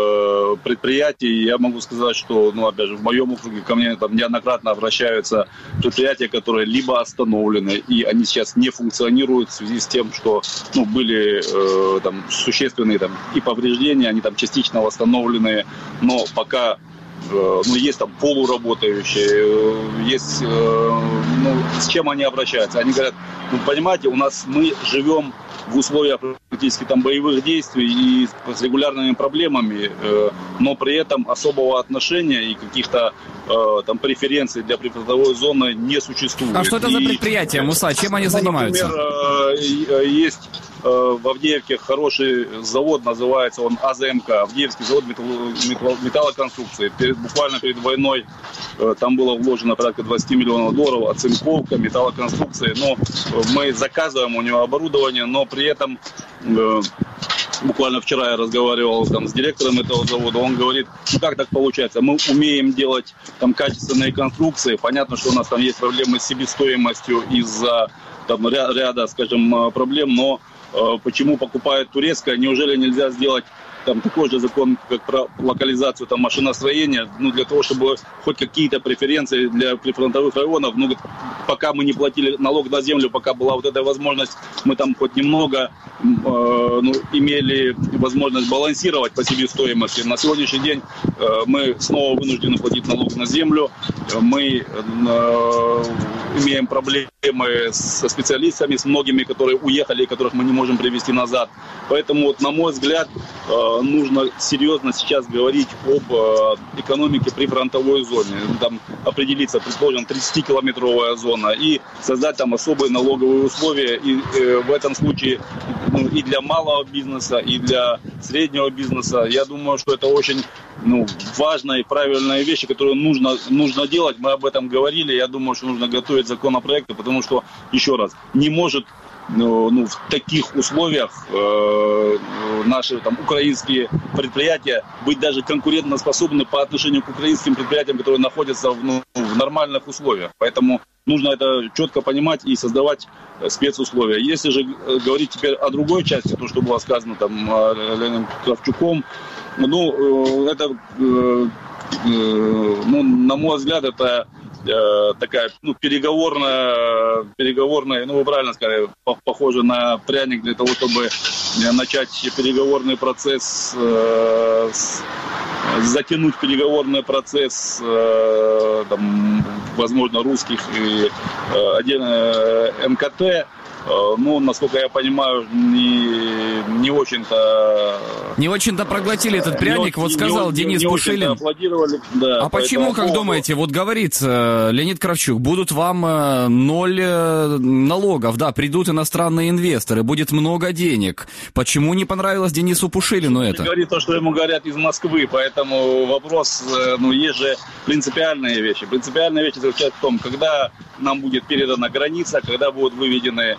э, предприятий. Я могу сказать, что, ну, опять же, в моем округе ко мне там неоднократно обращаются предприятия, которые либо остановлены, и они сейчас не функционируют в связи с тем, что, ну, были э, там существенные там и повреждения, они там частично восстановлены, но пока э, ну, есть там полуработающие, э, есть, э, ну, с чем они обращаются? Они говорят, ну, понимаете, у нас мы живем в условиях практически там боевых действий и с регулярными проблемами, э, но при этом особого отношения и каких-то э, там преференций для прифронтовой зоны не существует. А что это и, за предприятия, Муса? Чем они занимаются? Например, э, есть э, в Авдеевке хороший завод, называется он АЗМК, Авдеевский завод металл, металлоконструкции. Перед, буквально перед войной э, там было вложено порядка двадцать миллионов долларов, оцинковка, металлоконструкции. Но мы заказываем у него оборудование, но при этом э, буквально вчера я разговаривал там с директором этого завода, он говорит, ну как так получается, мы умеем делать там качественные конструкции, понятно, что у нас там есть проблемы с себестоимостью из-за там ря- ряда, скажем, проблем, но э, почему покупают турецкое, неужели нельзя сделать там такой же закон, как про локализацию там машиностроения, ну, для того, чтобы хоть какие-то преференции для прифронтовых районов, ну, пока мы не платили налог на землю, пока была вот эта возможность, мы там хоть немного э, ну, имели возможность балансировать по себестоимости. На сегодняшний день э, мы снова вынуждены платить налог на землю, мы э, имеем проблемы со специалистами, с многими, которые уехали, которых мы не можем привести назад. Поэтому, вот, на мой взгляд, нужно серьезно сейчас говорить об экономике при фронтовой зоне. Там определиться, предположим, тридцатикилометровая зона и создать там особые налоговые условия. И в этом случае, ну, и для малого бизнеса, и для среднего бизнеса. Я думаю, что это очень, ну, важная и правильная вещь, которую нужно, нужно делать. Мы об этом говорили. Я думаю, что нужно готовить законопроекты, потому что, еще раз, не может ну, ну, в таких условиях э, наши там, украинские предприятия быть даже конкурентоспособны по отношению к украинским предприятиям, которые находятся в, ну, в нормальных условиях. Поэтому нужно это четко понимать и создавать спецусловия. Если же говорить теперь о другой части, то, что было сказано там Леонидом Кравчуком, ну, это, э, э, ну, на мой взгляд, это такая, ну, переговорная, переговорная, ну, вы правильно сказали, похоже на пряник для того, чтобы начать переговорный процесс, э, с, затянуть переговорный процесс, э, там, возможно, русских и э, отдельно эм ка тэ. Ну, насколько я понимаю, не, не очень-то... Не очень-то проглотили этот пряник, не, вот сказал не, Денис не Пушилин. Да, а почему, как думаете, вот говорит Леонид Кравчук, будут вам ноль налогов, да, придут иностранные инвесторы, будет много денег. Почему не понравилось Денису Пушилину это? Говорит то, что ему говорят из Москвы, поэтому вопрос, ну, есть же принципиальные вещи. Принципиальная вещь заключается в том, когда нам будет передана граница, когда будут выведены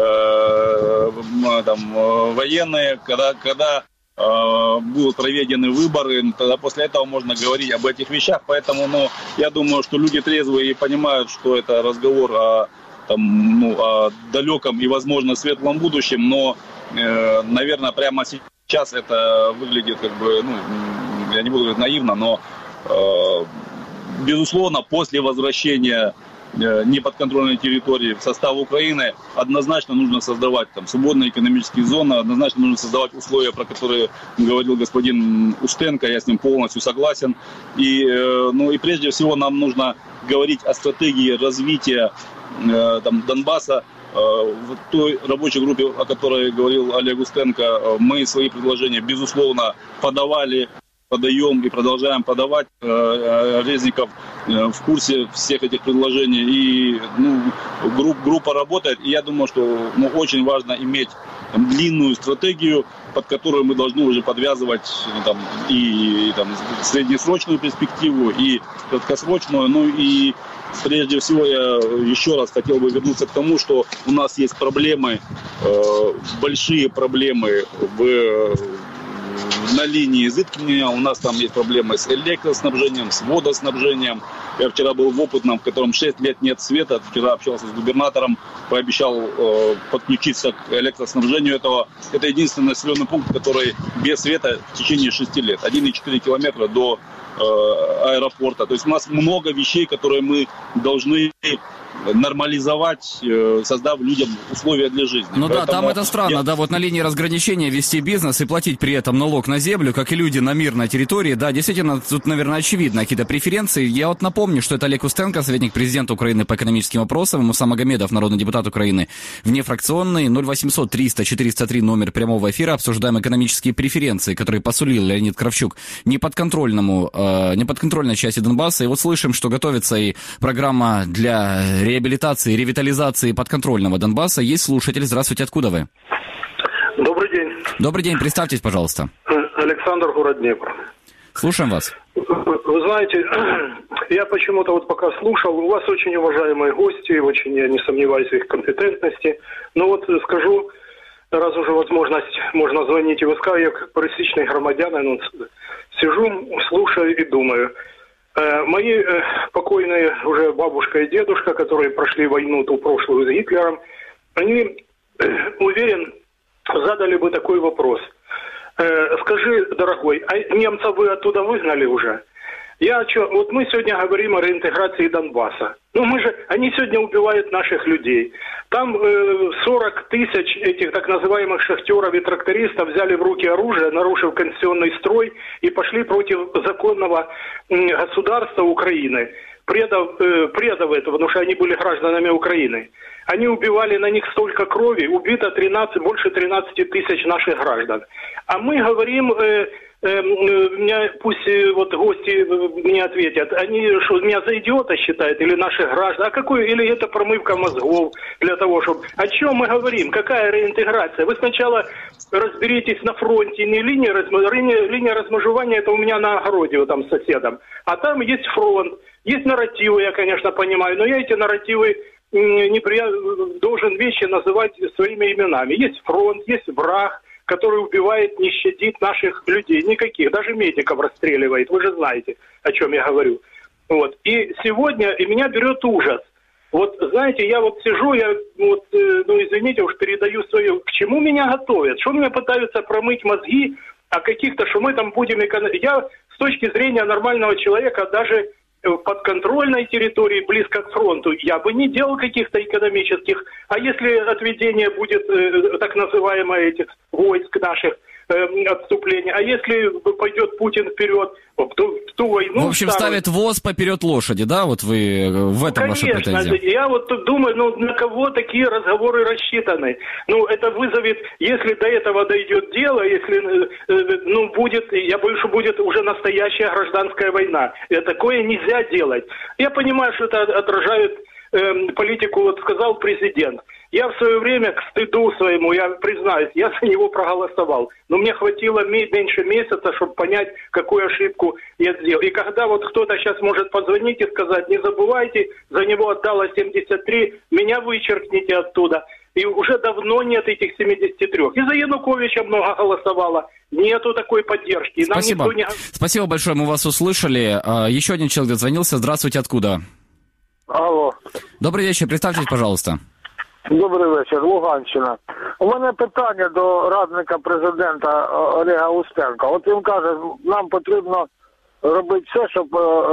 э, там, военные, когда, когда э, будут проведены выборы, тогда после этого можно говорить об этих вещах. Поэтому, ну, я думаю, что люди трезвые понимают, что это разговор о, там, ну, о далеком и, возможно, светлом будущем, но, э, наверное, прямо сейчас это выглядит как бы, ну, я не буду говорить наивно, но, э, безусловно, после возвращения неподконтрольной территории в состав Украины однозначно нужно создавать там свободные экономические зоны, однозначно нужно создавать условия, про которые говорил господин Устенко, я с ним полностью согласен. И, ну, и прежде всего нам нужно говорить о стратегии развития там, Донбасса. В той рабочей группе, о которой говорил Олег Устенко, мы свои предложения, безусловно, подавали, подаем и продолжаем подавать. Резников в курсе всех этих предложений, и, ну, групп, группа работает, и я думаю, что, ну, очень важно иметь там длинную стратегию, под которую мы должны уже подвязывать, ну, там, и, и там, среднесрочную перспективу, и краткосрочную. Ну и прежде всего я еще раз хотел бы вернуться к тому, что у нас есть проблемы, э, большие проблемы в на линии Зыткина. У нас там есть проблемы с электроснабжением, с водоснабжением. Я вчера был в Опытном, в котором шесть лет нет света. Вчера общался с губернатором, пообещал э, подключиться к электроснабжению этого. Это единственный населенный пункт, который без света в течение шести лет. один и четыре километра до э, аэропорта. То есть у нас много вещей, которые мы должны нормализовать, создав людям условия для жизни. Ну Поэтому да, там это странно, я... да, вот на линии разграничения вести бизнес и платить при этом налог на землю, как и люди на мирной территории, да, действительно, тут, наверное, очевидно какие-то преференции. Я вот напомню, что это Олег Устенко, советник президента Украины по экономическим вопросам, Муса Магомедов, народный депутат Украины, внефракционный, ноль восемьсот триста четыреста три номер прямого эфира, обсуждаем экономические преференции, которые посулил Леонид Кравчук неподконтрольному, э, неподконтрольной части Донбасса. И вот слышим, что готовится и программа для реабилитации, ревитализации подконтрольного Донбасса. Есть слушатель. Здравствуйте, откуда вы? Добрый день. Добрый день, представьтесь, пожалуйста. Александр, город Днепр. Слушаем вас. Вы знаете, я почему-то вот пока слушал, у вас очень уважаемые гости, очень я не сомневаюсь в их компетентности, но вот скажу, раз уже возможность, можно звонить и высказывать, я как пересечный громадянин, сижу, слушаю и думаю. Мои э, покойные уже бабушка и дедушка, которые прошли войну ту прошлую с Гитлером, они, э, уверен, задали бы такой вопрос. Э, скажи, дорогой, а немцев вы оттуда выгнали уже? Я что, вот мы сегодня говорим о реинтеграции Донбасса. Ну мы же, они сегодня убивают наших людей. Там э, сорок тысяч этих так называемых шахтеров и трактористов взяли в руки оружие, нарушив конституционный строй, и пошли против законного э, государства Украины. предав, э, предав этого, потому что они были гражданами Украины. Они убивали на них столько крови, убито тринадцать, больше тринадцати тысяч наших граждан. А мы говорим, э, э, меня, пусть э, вот гости мне ответят, они что, меня за идиота считают, или наших граждан, а какой, или это промывка мозгов для того, чтобы... О чем мы говорим, какая реинтеграция? Вы сначала разберитесь на фронте, не линия размежевания, линия размежевания, это у меня на огороде, вот там с соседом, а там есть фронт, есть нарративы, я, конечно, понимаю, но я эти нарративы не при... должен вещи называть своими именами. Есть фронт, есть враг, который убивает, не щадит наших людей, никаких, даже медиков расстреливает, вы же знаете, о чем я говорю. Вот. И сегодня и меня берет ужас. Вот, знаете, я вот сижу, я вот, ну, извините, уж передаю свое, к чему меня готовят, что меня пытаются промыть мозги, а каких-то, что мы там будем экономить. Я с точки зрения нормального человека даже в подконтрольной территории, близко к фронту, я бы не делал каких-то экономических. А если отведение будет э, так называемое этих войск наших, э, отступления, а если пойдет Путин вперед, в ту, в ту войну... В общем, старую, ставит воз поперед лошади, да? Вот вы в этом ваша претензия? Конечно, я вот тут думаю, ну на кого такие разговоры рассчитаны? Ну, это вызовет, если до этого дойдет дело, если, э, ну, будет, я боюсь, что будет уже настоящая гражданская война. И такое нельзя делать. Я понимаю, что это отражает э, политику, вот сказал президент. Я в свое время, к стыду своему, я признаюсь, я за него проголосовал. Но мне хватило меньше месяца, чтобы понять, какую ошибку я сделал. И когда вот кто-то сейчас может позвонить и сказать, не забывайте, за него отдало семьдесят три, меня вычеркните оттуда. И уже давно нет этих семидесяти трёх. И за Януковича много голосовало. Нету такой поддержки. Нам Спасибо. никто не... Спасибо большое, мы вас услышали. Еще один человек дозвонился. Здравствуйте, откуда? Алло. Добрый вечер, представьтесь, пожалуйста. Добрий вечір, Луганщина. У мене питання до радника президента Олега Устенка. От він каже, нам потрібно робити все, щоб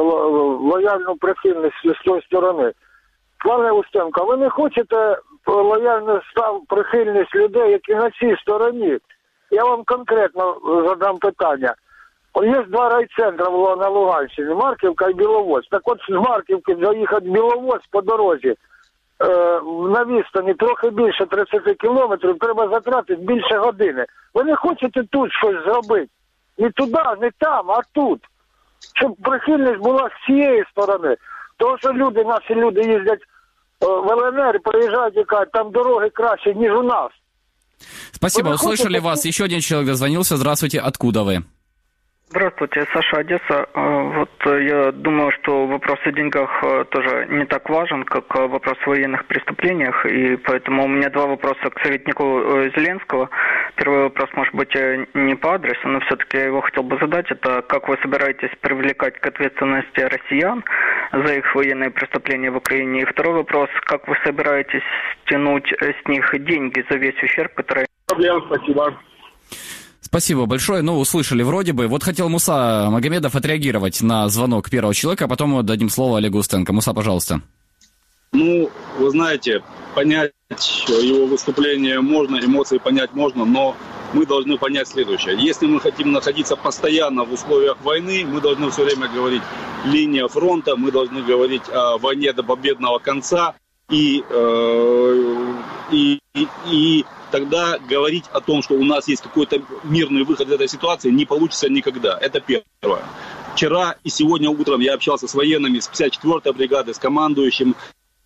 лояльну прихильність з тої сторони. Пане Устенко, ви не хочете лояльну прихильність людей, які на цій стороні? Я вам конкретно задам питання. Є два райцентри на Луганщині, Марківка і Біловодськ. Так от з Марківки доїхати в Біловодськ по дорозі на відстані трохи більше тридцять кілометрів, треба затратити більше години. Ви не хочете тут щось зробити? Не туди, не там, а тут. Щоб прихильність була з цієї сторони. Тому що люди, наші люди їздять в ел ен ер, приїжджають і кажуть, там дороги краще, ніж у нас. Спасибо, вы услышали хотите... вас. Еще один человек дозвонился. Здравствуйте, откуда вы? Здравствуйте, Саша, Одесса. Вот я думаю, что вопрос о деньгах тоже не так важен, как вопрос о военных преступлениях, и поэтому у меня два вопроса к советнику Зеленского. Первый вопрос, может быть, не по адресу, но все-таки я его хотел бы задать. Это как вы собираетесь привлекать к ответственности россиян за их военные преступления в Украине? И второй вопрос, как вы собираетесь стянуть с них деньги за весь ущерб, который... Спасибо. Спасибо большое. Ну, услышали вроде бы. Вот хотел Муса Магомедов отреагировать на звонок первого человека, а потом дадим слово Олегу Устенко. Муса, пожалуйста. Ну, вы знаете, понять его выступление можно, эмоции понять можно, но мы должны понять следующее. Если мы хотим находиться постоянно в условиях войны, мы должны все время говорить линия фронта, мы должны говорить о войне до победного конца, и, э, и, и, и тогда говорить о том, что у нас есть какой-то мирный выход из этой ситуации, не получится никогда. Это первое. Вчера и сегодня утром я общался с военными, с пятьдесят четвёртой бригадой, с командующим.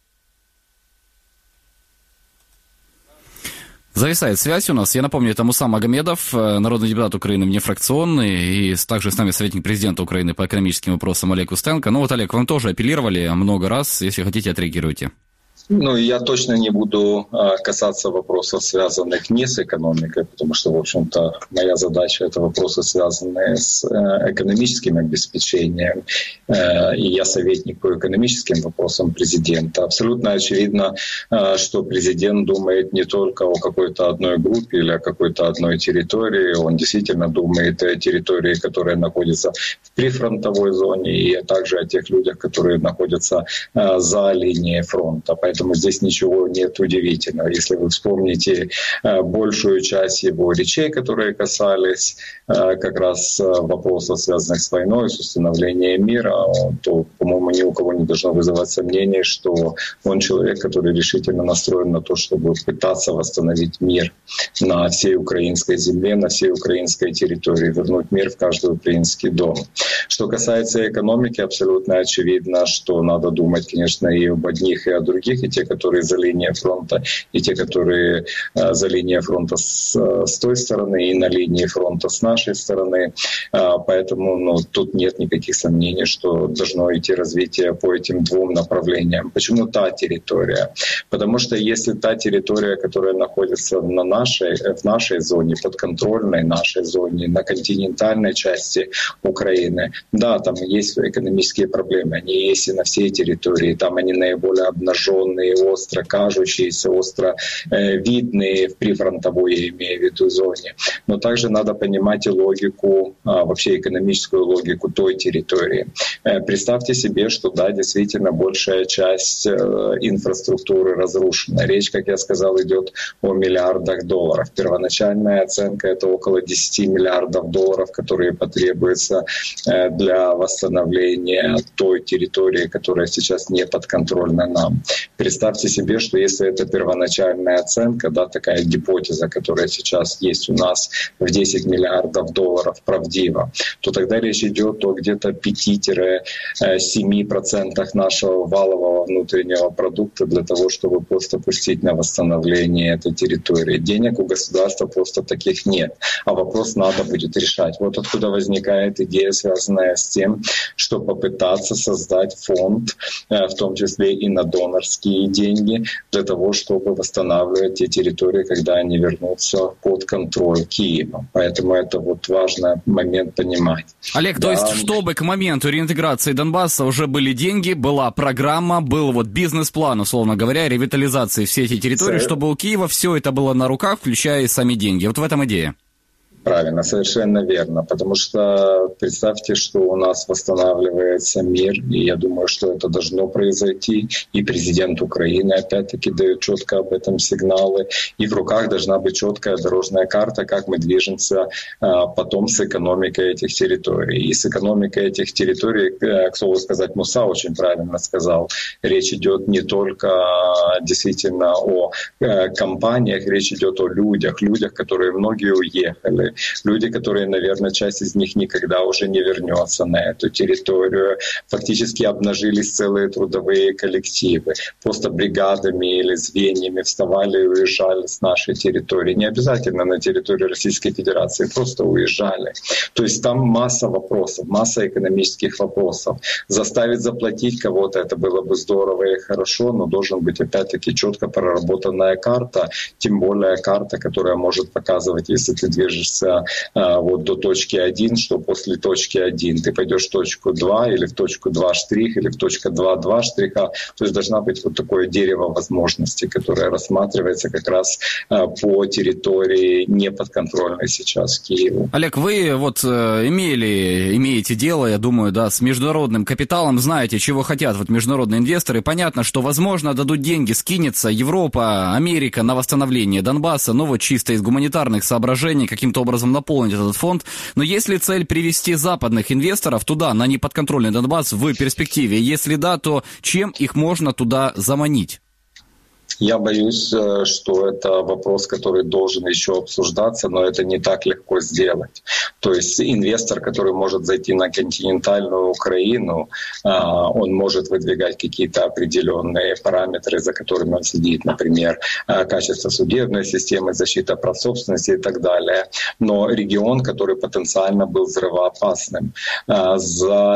Зависает связь у нас. Я напомню, это Муса Магомедов, народный депутат Украины, внефракционный, и также с нами советник президента Украины по экономическим вопросам Олег Устенко. Ну вот, Олег, вам тоже апеллировали много раз. Если хотите, отреагируйте. Ну, я точно не буду касаться вопросов, связанных не с экономикой, потому что, в общем-то, моя задача – это вопросы, связанные с экономическим обеспечением. И я советник по экономическим вопросам президента. Абсолютно очевидно, что президент думает не только о какой-то одной группе или о какой-то одной территории. Он действительно думает о территории, которая находится в прифронтовой зоне, и также о тех людях, которые находятся за линией фронта. Поэтому Поэтому здесь ничего нет удивительного. Если вы вспомните большую часть его речей, которые касались как раз вопросов, связанных с войной, с установлением мира, то, по-моему, ни у кого не должно вызывать сомнений, что он человек, который решительно настроен на то, чтобы пытаться восстановить мир на всей украинской земле, на всей украинской территории, вернуть мир в каждый украинский дом. Что касается экономики, абсолютно очевидно, что надо думать, конечно, и об одних, и о других, и те, которые за линией фронта, и те, которые за линией фронта с, с той стороны, и на линии фронта с нашей стороны. Поэтому ну, тут нет никаких сомнений, что должно идти развитие по этим двум направлениям. Почему та территория? Потому что если та территория, которая находится на нашей, в нашей зоне, подконтрольной нашей зоне, на континентальной части Украины, да, там есть экономические проблемы, они есть и на всей территории, там они наиболее обнаженные, остро кажущиеся, остро э, видные в прифронтовой, я имею в виду, зоне. Но также надо понимать и логику, а, вообще экономическую логику той территории. Э, представьте себе, что да, действительно большая часть э, инфраструктуры разрушена. Речь, как я сказал, идет о миллиардах долларов. Первоначальная оценка — это около десять миллиардов долларов, которые потребуются э, для восстановления той территории, которая сейчас не подконтрольна нам. Представьте себе, что если это первоначальная оценка, да, такая гипотеза, которая сейчас есть у нас в десять миллиардов долларов, правдива, то тогда речь идет о где-то пяти-семи процентах нашего валового внутреннего продукта для того, чтобы просто пустить на восстановление этой территории. Денег у государства просто таких нет, а вопрос надо будет решать. Вот откуда возникает идея, связанная с тем, что попытаться создать фонд, в том числе и на донорские деньги, для того, чтобы восстанавливать те территории, когда они вернутся под контроль Киева. Поэтому это вот важный момент понимать. Олег, да. То есть, чтобы к моменту реинтеграции Донбасса уже были деньги, была программа, был вот бизнес-план, условно говоря, ревитализации всей этой территории, С... чтобы у Киева все это было на руках, включая и сами деньги. Вот в этом идея. Правильно, совершенно верно, потому что представьте, что у нас восстанавливается мир, и я думаю, что это должно произойти, и президент Украины опять-таки дает четко об этом сигналы, и в руках должна быть четкая дорожная карта, как мы движемся а, потом с экономикой этих территорий. И с экономикой этих территорий, к слову сказать, Муса очень правильно сказал, речь идет не только действительно о а, компаниях, речь идет о людях, людях, которые многие уехали, люди, которые, наверное, часть из них никогда уже не вернется на эту территорию. Фактически обнажились целые трудовые коллективы. Просто бригадами или звеньями вставали и уезжали с нашей территории. Не обязательно на территорию Российской Федерации, просто уезжали. То есть там масса вопросов, масса экономических вопросов. Заставить заплатить кого-то — это было бы здорово и хорошо, но должен быть опять-таки четко проработанная карта, тем более карта, которая может показывать, если ты движешься вот до точки один, что после точки один ты пойдешь в точку два или в точку два штрих, или в точку два два штриха. То есть должна быть вот такое дерево возможностей, которое рассматривается как раз по территории неподконтрольной сейчас Киеву. Олег, вы вот имели, имеете дело, я думаю, да, с международным капиталом, знаете, чего хотят вот международные инвесторы. Понятно, что, возможно, дадут деньги, скинется Европа, Америка на восстановление Донбасса, но вот чисто из гуманитарных соображений каким-то образом наполнить этот фонд. Но есть ли цель привести западных инвесторов туда, на неподконтрольный Донбасс в перспективе? Если да, то чем их можно туда заманить? Я боюсь, что это вопрос, который должен еще обсуждаться, но это не так легко сделать. То есть инвестор, который может зайти на континентальную Украину, он может выдвигать какие-то определенные параметры, за которыми он следит, например, качество судебной системы, защита прав собственности и так далее. Но регион, который потенциально был взрывоопасным,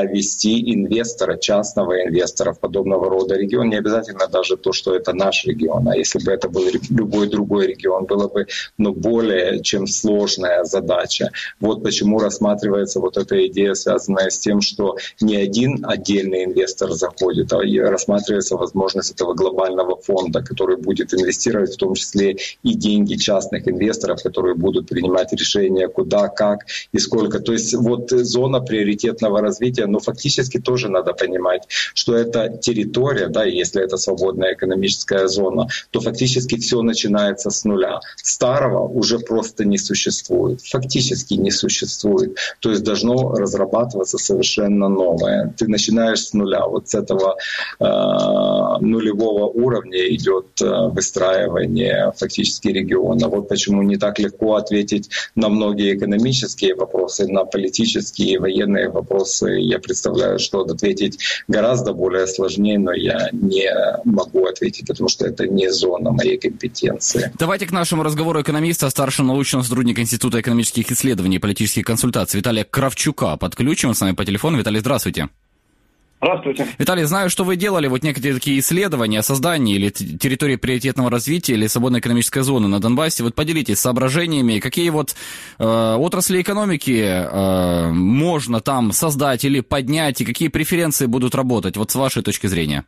завести инвестора, частного инвестора в подобного рода регион, не обязательно даже то, что это наш регион. региона. Если бы это был любой другой регион, было бы ну, более чем сложная задача. Вот почему рассматривается вот эта идея, связанная с тем, что не один отдельный инвестор заходит, а и рассматривается возможность этого глобального фонда, который будет инвестировать в том числе и деньги частных инвесторов, которые будут принимать решения, куда, как и сколько. То есть вот зона приоритетного развития, но фактически тоже надо понимать, что это территория, да, если это свободная экономическая зона, то фактически все начинается с нуля. Старого уже просто не существует, фактически не существует. То есть должно разрабатываться совершенно новое. Ты начинаешь с нуля. Вот с этого э, нулевого уровня идет э, выстраивание фактически региона. Вот почему не так легко ответить на многие экономические вопросы, на политические и военные вопросы. Я представляю, что ответить гораздо более сложнее, но я не могу ответить, потому что это не зона моей компетенции. Давайте к нашему разговору экономиста, старшего научного сотрудника Института экономических исследований и политических консультаций Виталия Кравчука подключим с нами по телефону. Виталий, здравствуйте. Здравствуйте. Виталий, знаю, что вы делали вот некоторые такие исследования о создании или территории приоритетного развития или свободной экономической зоны на Донбассе. Вот поделитесь соображениями, какие вот э, отрасли экономики э, можно там создать или поднять, и какие преференции будут работать, вот с вашей точки зрения?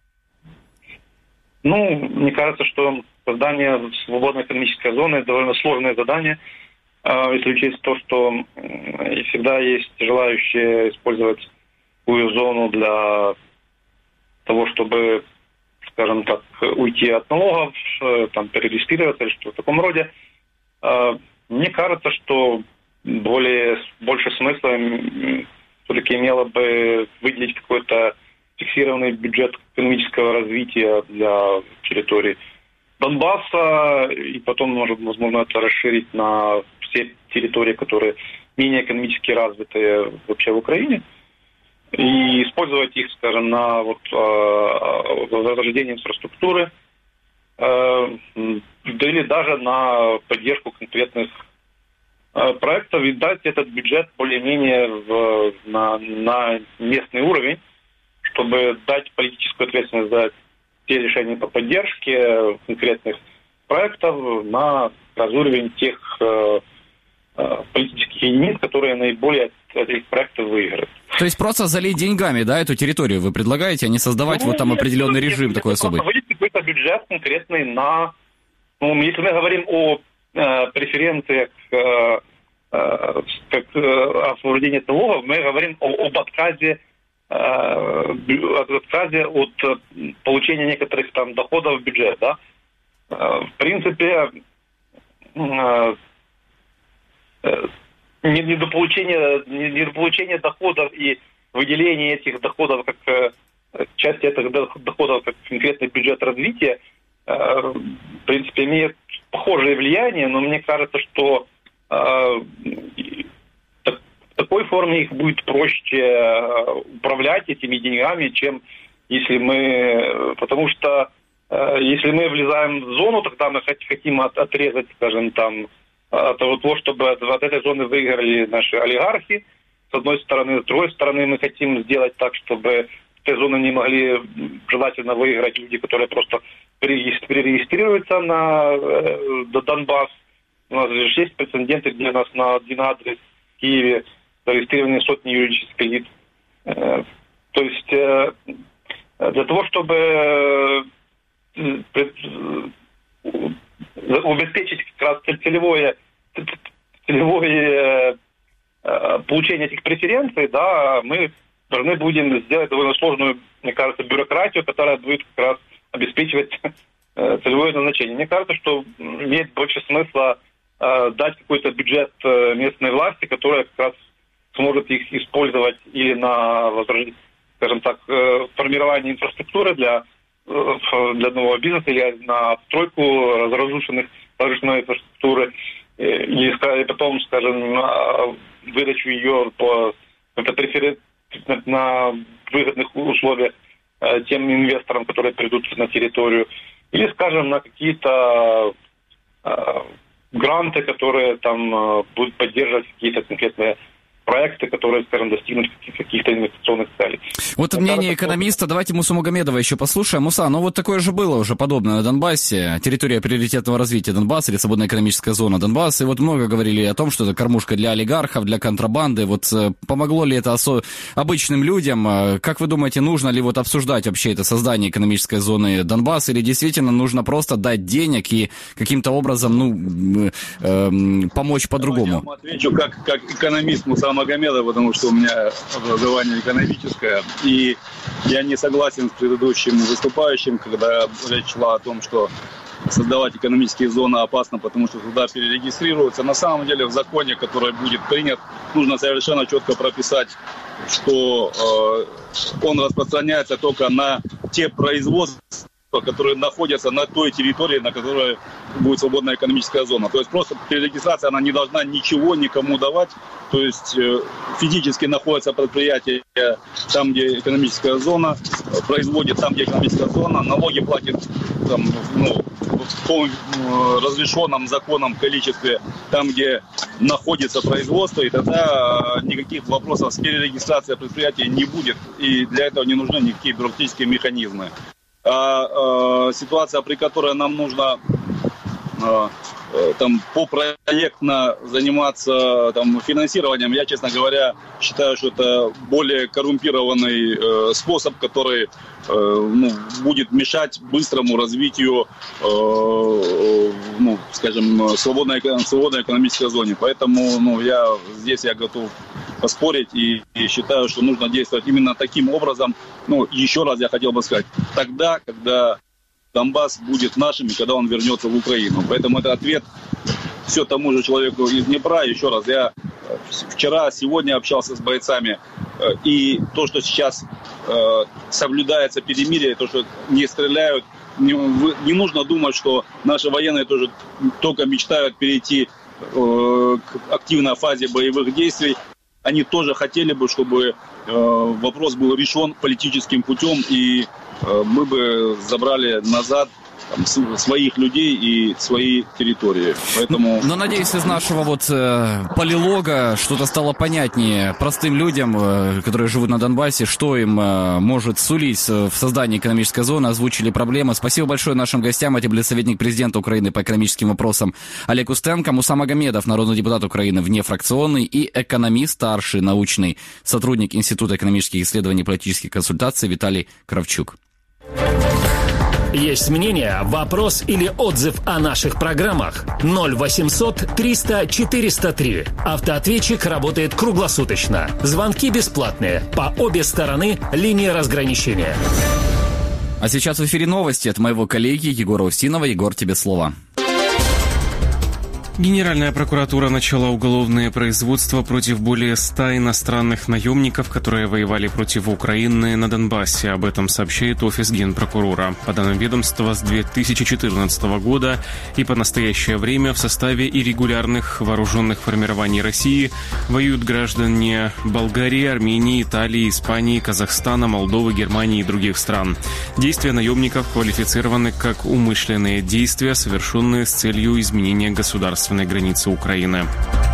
Ну, мне кажется, что создание свободной экономической зоны довольно сложное задание, если учесть то, что всегда есть желающие использовать такую зону для того, чтобы, скажем так, уйти от налогов, там, перерегистрироваться или что-то в таком роде. Мне кажется, что более, больше смысла все-таки имело бы выделить какой-то фиксированный бюджет экономического развития для территории Донбасса, и потом, может, возможно, это расширить на все территории, которые менее экономически развитые вообще в Украине, и использовать их, скажем, на вот, возрождение инфраструктуры, или даже на поддержку конкретных проектов, и дать этот бюджет более-менее в, на, на местный уровень, чтобы дать политическую ответственность за те решения по поддержке конкретных проектов на уровень тех э, э, политических единиц, которые наиболее от этих проектов выиграют. То есть просто залить деньгами, да, эту территорию вы предлагаете, а не создавать ну, вот там определенный режим если, такой если особый? Выделить какой-то бюджет конкретный на... Ну, если мы говорим о э, преференциях э, э, как э, освобождении от налогов, мы говорим о, об отказе от отказе от получения некоторых там доходов в бюджет, да. В принципе, недополучение, недополучение доходов и выделение этих доходов как части этих доходов как конкретный бюджет развития, в принципе, имеет похожее влияние, но мне кажется, что в такой форме их будет проще управлять этими деньгами, чем если мы... Потому что э, если мы влезаем в зону, тогда мы хотим от, отрезать, скажем, там, от того, чтобы от, от этой зоны выиграли наши олигархи, с одной стороны. С другой стороны, мы хотим сделать так, чтобы с этой зоны не могли желательно выиграть люди, которые просто перерегистрируются на э, Донбасс. У нас же есть прецеденты, где у нас на один адрес в Киеве зарегистрированы сотни юридических лиц. То есть для того, чтобы обеспечить как раз целевое, целевое получение этих преференций, да, мы должны будем сделать довольно сложную, мне кажется, бюрократию, которая будет как раз обеспечивать целевое назначение. Мне кажется, что имеет больше смысла дать какой-то бюджет местной власти, которая как раз сможет их использовать или на, скажем так, формирование инфраструктуры для, для нового бизнеса, или на стройку разрушенных, разрушенной инфраструктуры, и, и потом, скажем, выдачу ее по преферен... на выгодных условиях тем инвесторам, которые придут на территорию, или, скажем, на какие-то гранты, которые там будут поддерживать какие-то конкретные проекты, которые, скажем, достигнут каких-то инвестиционных целей. Вот мнение экономиста. Давайте Мусу Магомедова еще послушаем. Муса, ну вот такое же было уже подобное на Донбассе. Территория приоритетного развития Донбасса или свободная экономическая зона Донбасса. И вот много говорили о том, что это кормушка для олигархов, для контрабанды. Вот помогло ли это осо... обычным людям? Как вы думаете, нужно ли вот обсуждать вообще это создание экономической зоны Донбасса? Или действительно нужно просто дать денег и каким-то образом, ну, э, помочь по-другому? Я вам отвечу как, как экономист Муса Магомедова, потому что у меня образование экономическое, и я не согласен с предыдущим выступающим, когда речь шла о том, что создавать экономические зоны опасно, потому что туда перерегистрируются. На самом деле в законе, который будет принят, нужно совершенно четко прописать, что э, он распространяется только на те производства, которые находятся на той территории, на которой будет свободная экономическая зона. То есть просто перерегистрация, она не должна ничего никому давать. То есть э, физически находится предприятие там, где экономическая зона, производит там, где экономическая зона, налоги платит там, ну, в том э, разрешенном законом количестве там, где находится производство, и тогда э, никаких вопросов с перерегистрацией предприятия не будет, и для этого не нужны никакие бюрократические механизмы. А, э, ситуация, при которой нам нужно э, э, там, попроектно заниматься там, финансированием, я, честно говоря, считаю, что это более коррумпированный э, способ, который э, ну, будет мешать быстрому развитию, э, ну, скажем, свободной, свободной экономической зоне. Поэтому ну, я, здесь я готов поспорить и, и считаю, что нужно действовать именно таким образом. Ну, еще раз я хотел бы сказать, тогда, когда Донбасс будет нашим и когда он вернется в Украину. Поэтому это ответ все тому же человеку из Днепра. Еще раз, я вчера, сегодня общался с бойцами, и то, что сейчас э, соблюдается перемирие, то, что не стреляют, не, не нужно думать, что наши военные тоже только мечтают перейти э, к активной фазе боевых действий. Они тоже хотели бы, чтобы э, вопрос был решен политическим путем, и э, мы бы забрали назад там, своих людей и свои территории. Поэтому... Но, надеюсь, из нашего вот э, полилога что-то стало понятнее простым людям, э, которые живут на Донбассе, что им э, может сулить в создании экономической зоны, озвучили проблемы. Спасибо большое нашим гостям. Это был советник президента Украины по экономическим вопросам Олег Устенко, Муса Магомедов, народный депутат Украины, внефракционный, и экономист, старший научный сотрудник Института экономических исследований и политических консультаций Виталий Кравчук. Есть мнение, вопрос или отзыв о наших программах? ноль восемьсот триста четыреста три. Автоответчик работает круглосуточно. Звонки бесплатные. По обе стороны линии разграничения. А сейчас в эфире новости от моего коллеги Егора Устинова. Егор, тебе слово. Генеральная прокуратура начала уголовное производство против более ста иностранных наемников, которые воевали против Украины на Донбассе. Об этом сообщает офис генпрокурора. По данным ведомства, с две тысячи четырнадцатого года и по настоящее время в составе иррегулярных вооруженных формирований России воюют граждане Болгарии, Армении, Италии, Испании, Казахстана, Молдовы, Германии и других стран. Действия наемников квалифицированы как умышленные действия, совершенные с целью изменения государства границы Украины.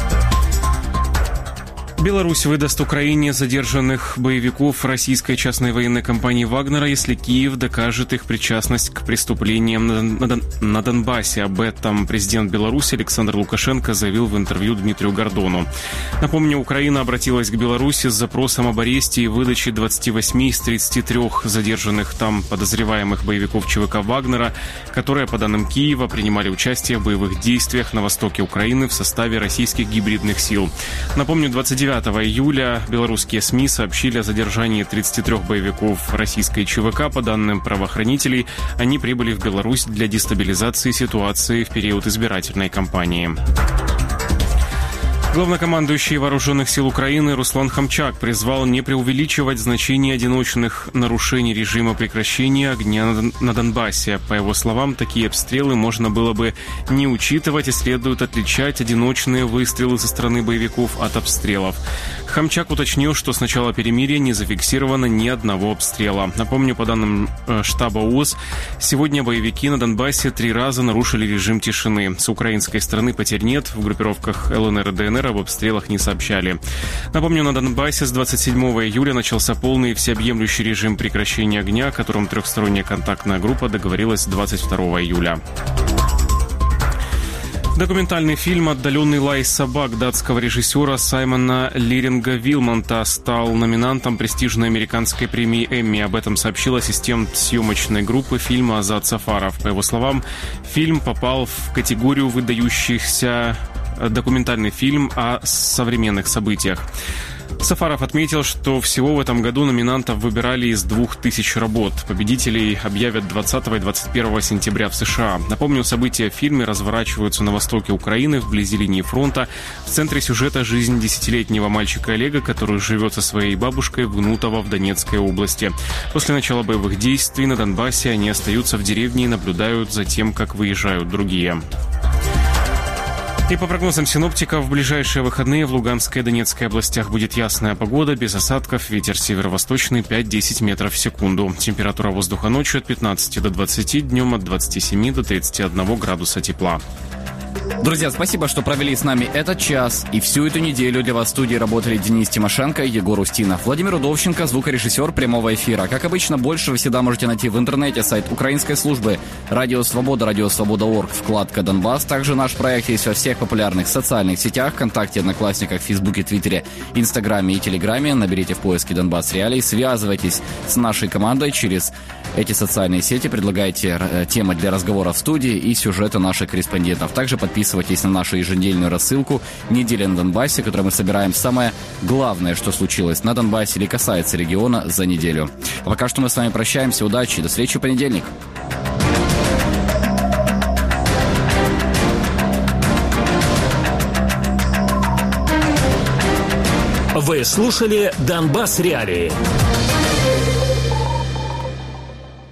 Беларусь выдаст Украине задержанных боевиков российской частной военной компании «Вагнера», если Киев докажет их причастность к преступлениям на, на, на Донбассе. Об этом президент Беларуси Александр Лукашенко заявил в интервью Дмитрию Гордону. Напомню, Украина обратилась к Беларуси с запросом об аресте и выдаче двадцати восьми из тридцати трёх задержанных там подозреваемых боевиков ЧВК «Вагнера», которые, по данным Киева, принимали участие в боевых действиях на востоке Украины в составе российских гибридных сил. Напомню, двадцать девятого июля белорусские СМИ сообщили о задержании тридцати трёх боевиков российской ЧВК. По данным правоохранителей, они прибыли в Беларусь для дестабилизации ситуации в период избирательной кампании. Главнокомандующий Вооруженных сил Украины Руслан Хамчак призвал не преувеличивать значение одиночных нарушений режима прекращения огня на Донбассе. По его словам, такие обстрелы можно было бы не учитывать и следует отличать одиночные выстрелы со стороны боевиков от обстрелов. Хамчак уточнил, что с начала перемирия не зафиксировано ни одного обстрела. Напомню, по данным штаба ООС, сегодня боевики на Донбассе три раза нарушили режим тишины. С украинской стороны потерь нет. В группировках ЛНР и ДНР ДНР об обстрелах не сообщали. Напомню, на Донбассе с двадцать седьмого июля начался полный всеобъемлющий режим прекращения огня, о котором трехсторонняя контактная группа договорилась двадцать второго июля. Документальный фильм «Отдаленный лай собак» датского режиссера Саймона Лиринга Вилмонта стал номинантом престижной американской премии «Эмми». Об этом сообщил ассистент съемочной группы фильма Азат Сафаров. По его словам, фильм попал в категорию выдающихся документальный фильм о современных событиях. Сафаров отметил, что всего в этом году номинантов выбирали из двух тысяч работ. Победителей объявят двадцатого и двадцать первого сентября в США. Напомню, события в фильме разворачиваются на востоке Украины, вблизи линии фронта. В центре сюжета жизнь десятилетнего мальчика Олега, который живет со своей бабушкой в Гнутово в Донецкой области. После начала боевых действий на Донбассе они остаются в деревне и наблюдают за тем, как выезжают другие. И по прогнозам синоптиков, в ближайшие выходные в Луганской и Донецкой областях будет ясная погода, без осадков, ветер северо-восточный пять-десять метров в секунду. Температура воздуха ночью от пятнадцати до двадцати, днем от двадцати семи до тридцати одного градуса тепла. Друзья, спасибо, что провели с нами этот час. И всю эту неделю для вас в студии работали Денис Тимошенко и Егор Устинов. Владимир Удовченко, звукорежиссер прямого эфира. Как обычно, больше вы всегда можете найти в интернете, сайт украинской службы Радио Свобода, радио свобода точка орг, вкладка Донбасс. Также наш проект есть во всех популярных социальных сетях, ВКонтакте, Одноклассниках, Фейсбуке, Твиттере, Инстаграме и Телеграме. Наберите в поиске Донбасс Реалии, связывайтесь с нашей командой через эти социальные сети, предлагайте темы для разговора в студии и сюжеты наших корреспондентов. Также подписывайтесь на нашу еженедельную рассылку «Неделя на Донбассе», в которой мы собираем самое главное, что случилось на Донбассе или касается региона за неделю. А пока что мы с вами прощаемся. Удачи. До встречи в понедельник. Вы слушали «Донбасс Реалии».